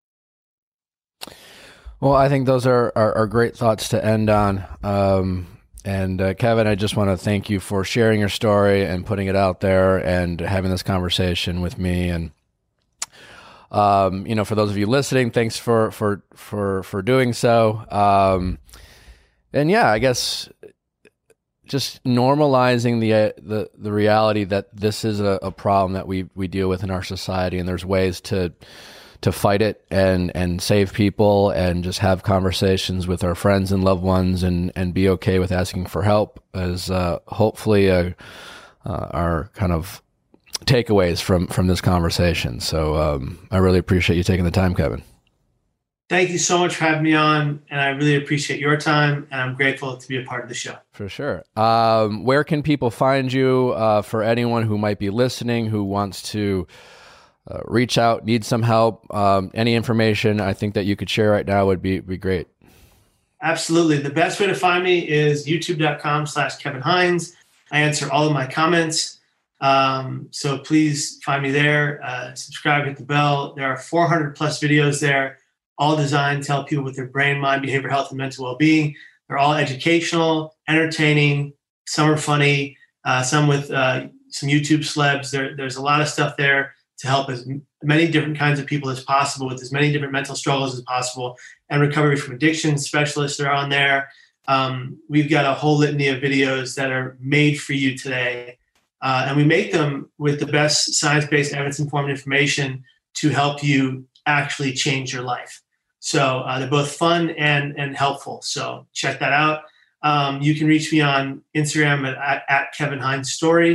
Well, I think those are, are, are great thoughts to end on. Um, and uh, Kevin, I just want to thank you for sharing your story and putting it out there and having this conversation with me. And Um, you know, for those of you listening, thanks for, for, for, for doing so. Um, and yeah, I guess just normalizing the, uh, the, the reality that this is a, a problem that we, we deal with in our society, and there's ways to, to fight it and, and save people, and just have conversations with our friends and loved ones, and, and be okay with asking for help, is, uh, hopefully, uh, uh, our kind of takeaways from from this conversation. So um, I really appreciate you taking the time, Kevin. Thank you so much for having me on, and I really appreciate your time, and I'm grateful to be a part of the show. For sure. Um, where can people find you, uh, for anyone who might be listening, who wants to uh, reach out, need some help? Um, any information I think that you could share right now would be be great. Absolutely. The best way to find me is youtube.com slash Kevin Hines. I answer all of my comments. Um, so please find me there, uh, subscribe, hit the bell. There are four hundred plus videos there, all designed to help people with their brain, mind, behavior, health, and mental well-being. They're all educational, entertaining. Some are funny, uh, some with uh, some YouTube celebs. There, there's a lot of stuff there to help as many different kinds of people as possible, with as many different mental struggles as possible, and recovery from addiction specialists are on there. Um, we've got a whole litany of videos that are made for you today. Uh, and we make them with the best science-based, evidence-informed information to help you actually change your life. So uh, they're both fun and, and helpful. So check that out. Um, you can reach me on Instagram at, at, at Kevin Hines Story.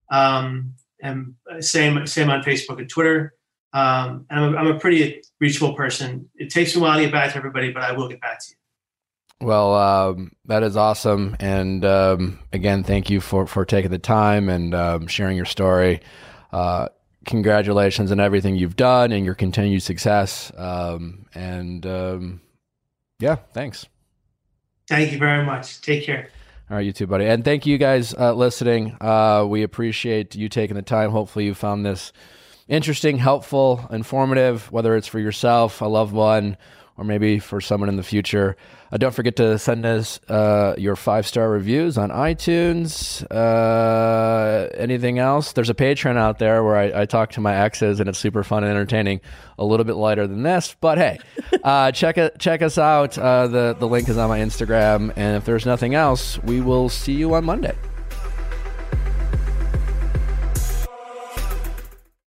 Um, and same same on Facebook and Twitter. Um, and I'm a, I'm a pretty reachable person. It takes me a while to get back to everybody, but I will get back to you. Well, um, that is awesome. And um, again, thank you for, for taking the time and um, sharing your story. Uh, congratulations on everything you've done and your continued success. Um, and um, yeah, thanks. Thank you very much. Take care. All right, you too, buddy. And thank you guys uh, listening. Uh, we appreciate you taking the time. Hopefully you found this interesting, helpful, informative, whether it's for yourself, a loved one, or maybe for someone in the future. Uh, don't forget to send us uh, your five-star reviews on iTunes. Uh, anything else? There's a Patreon out there where I, I talk to my exes, and it's super fun and entertaining. A little bit lighter than this, but hey, uh, check it, check us out. Uh, the, the link is on my Instagram, and if there's nothing else, we will see you on Monday.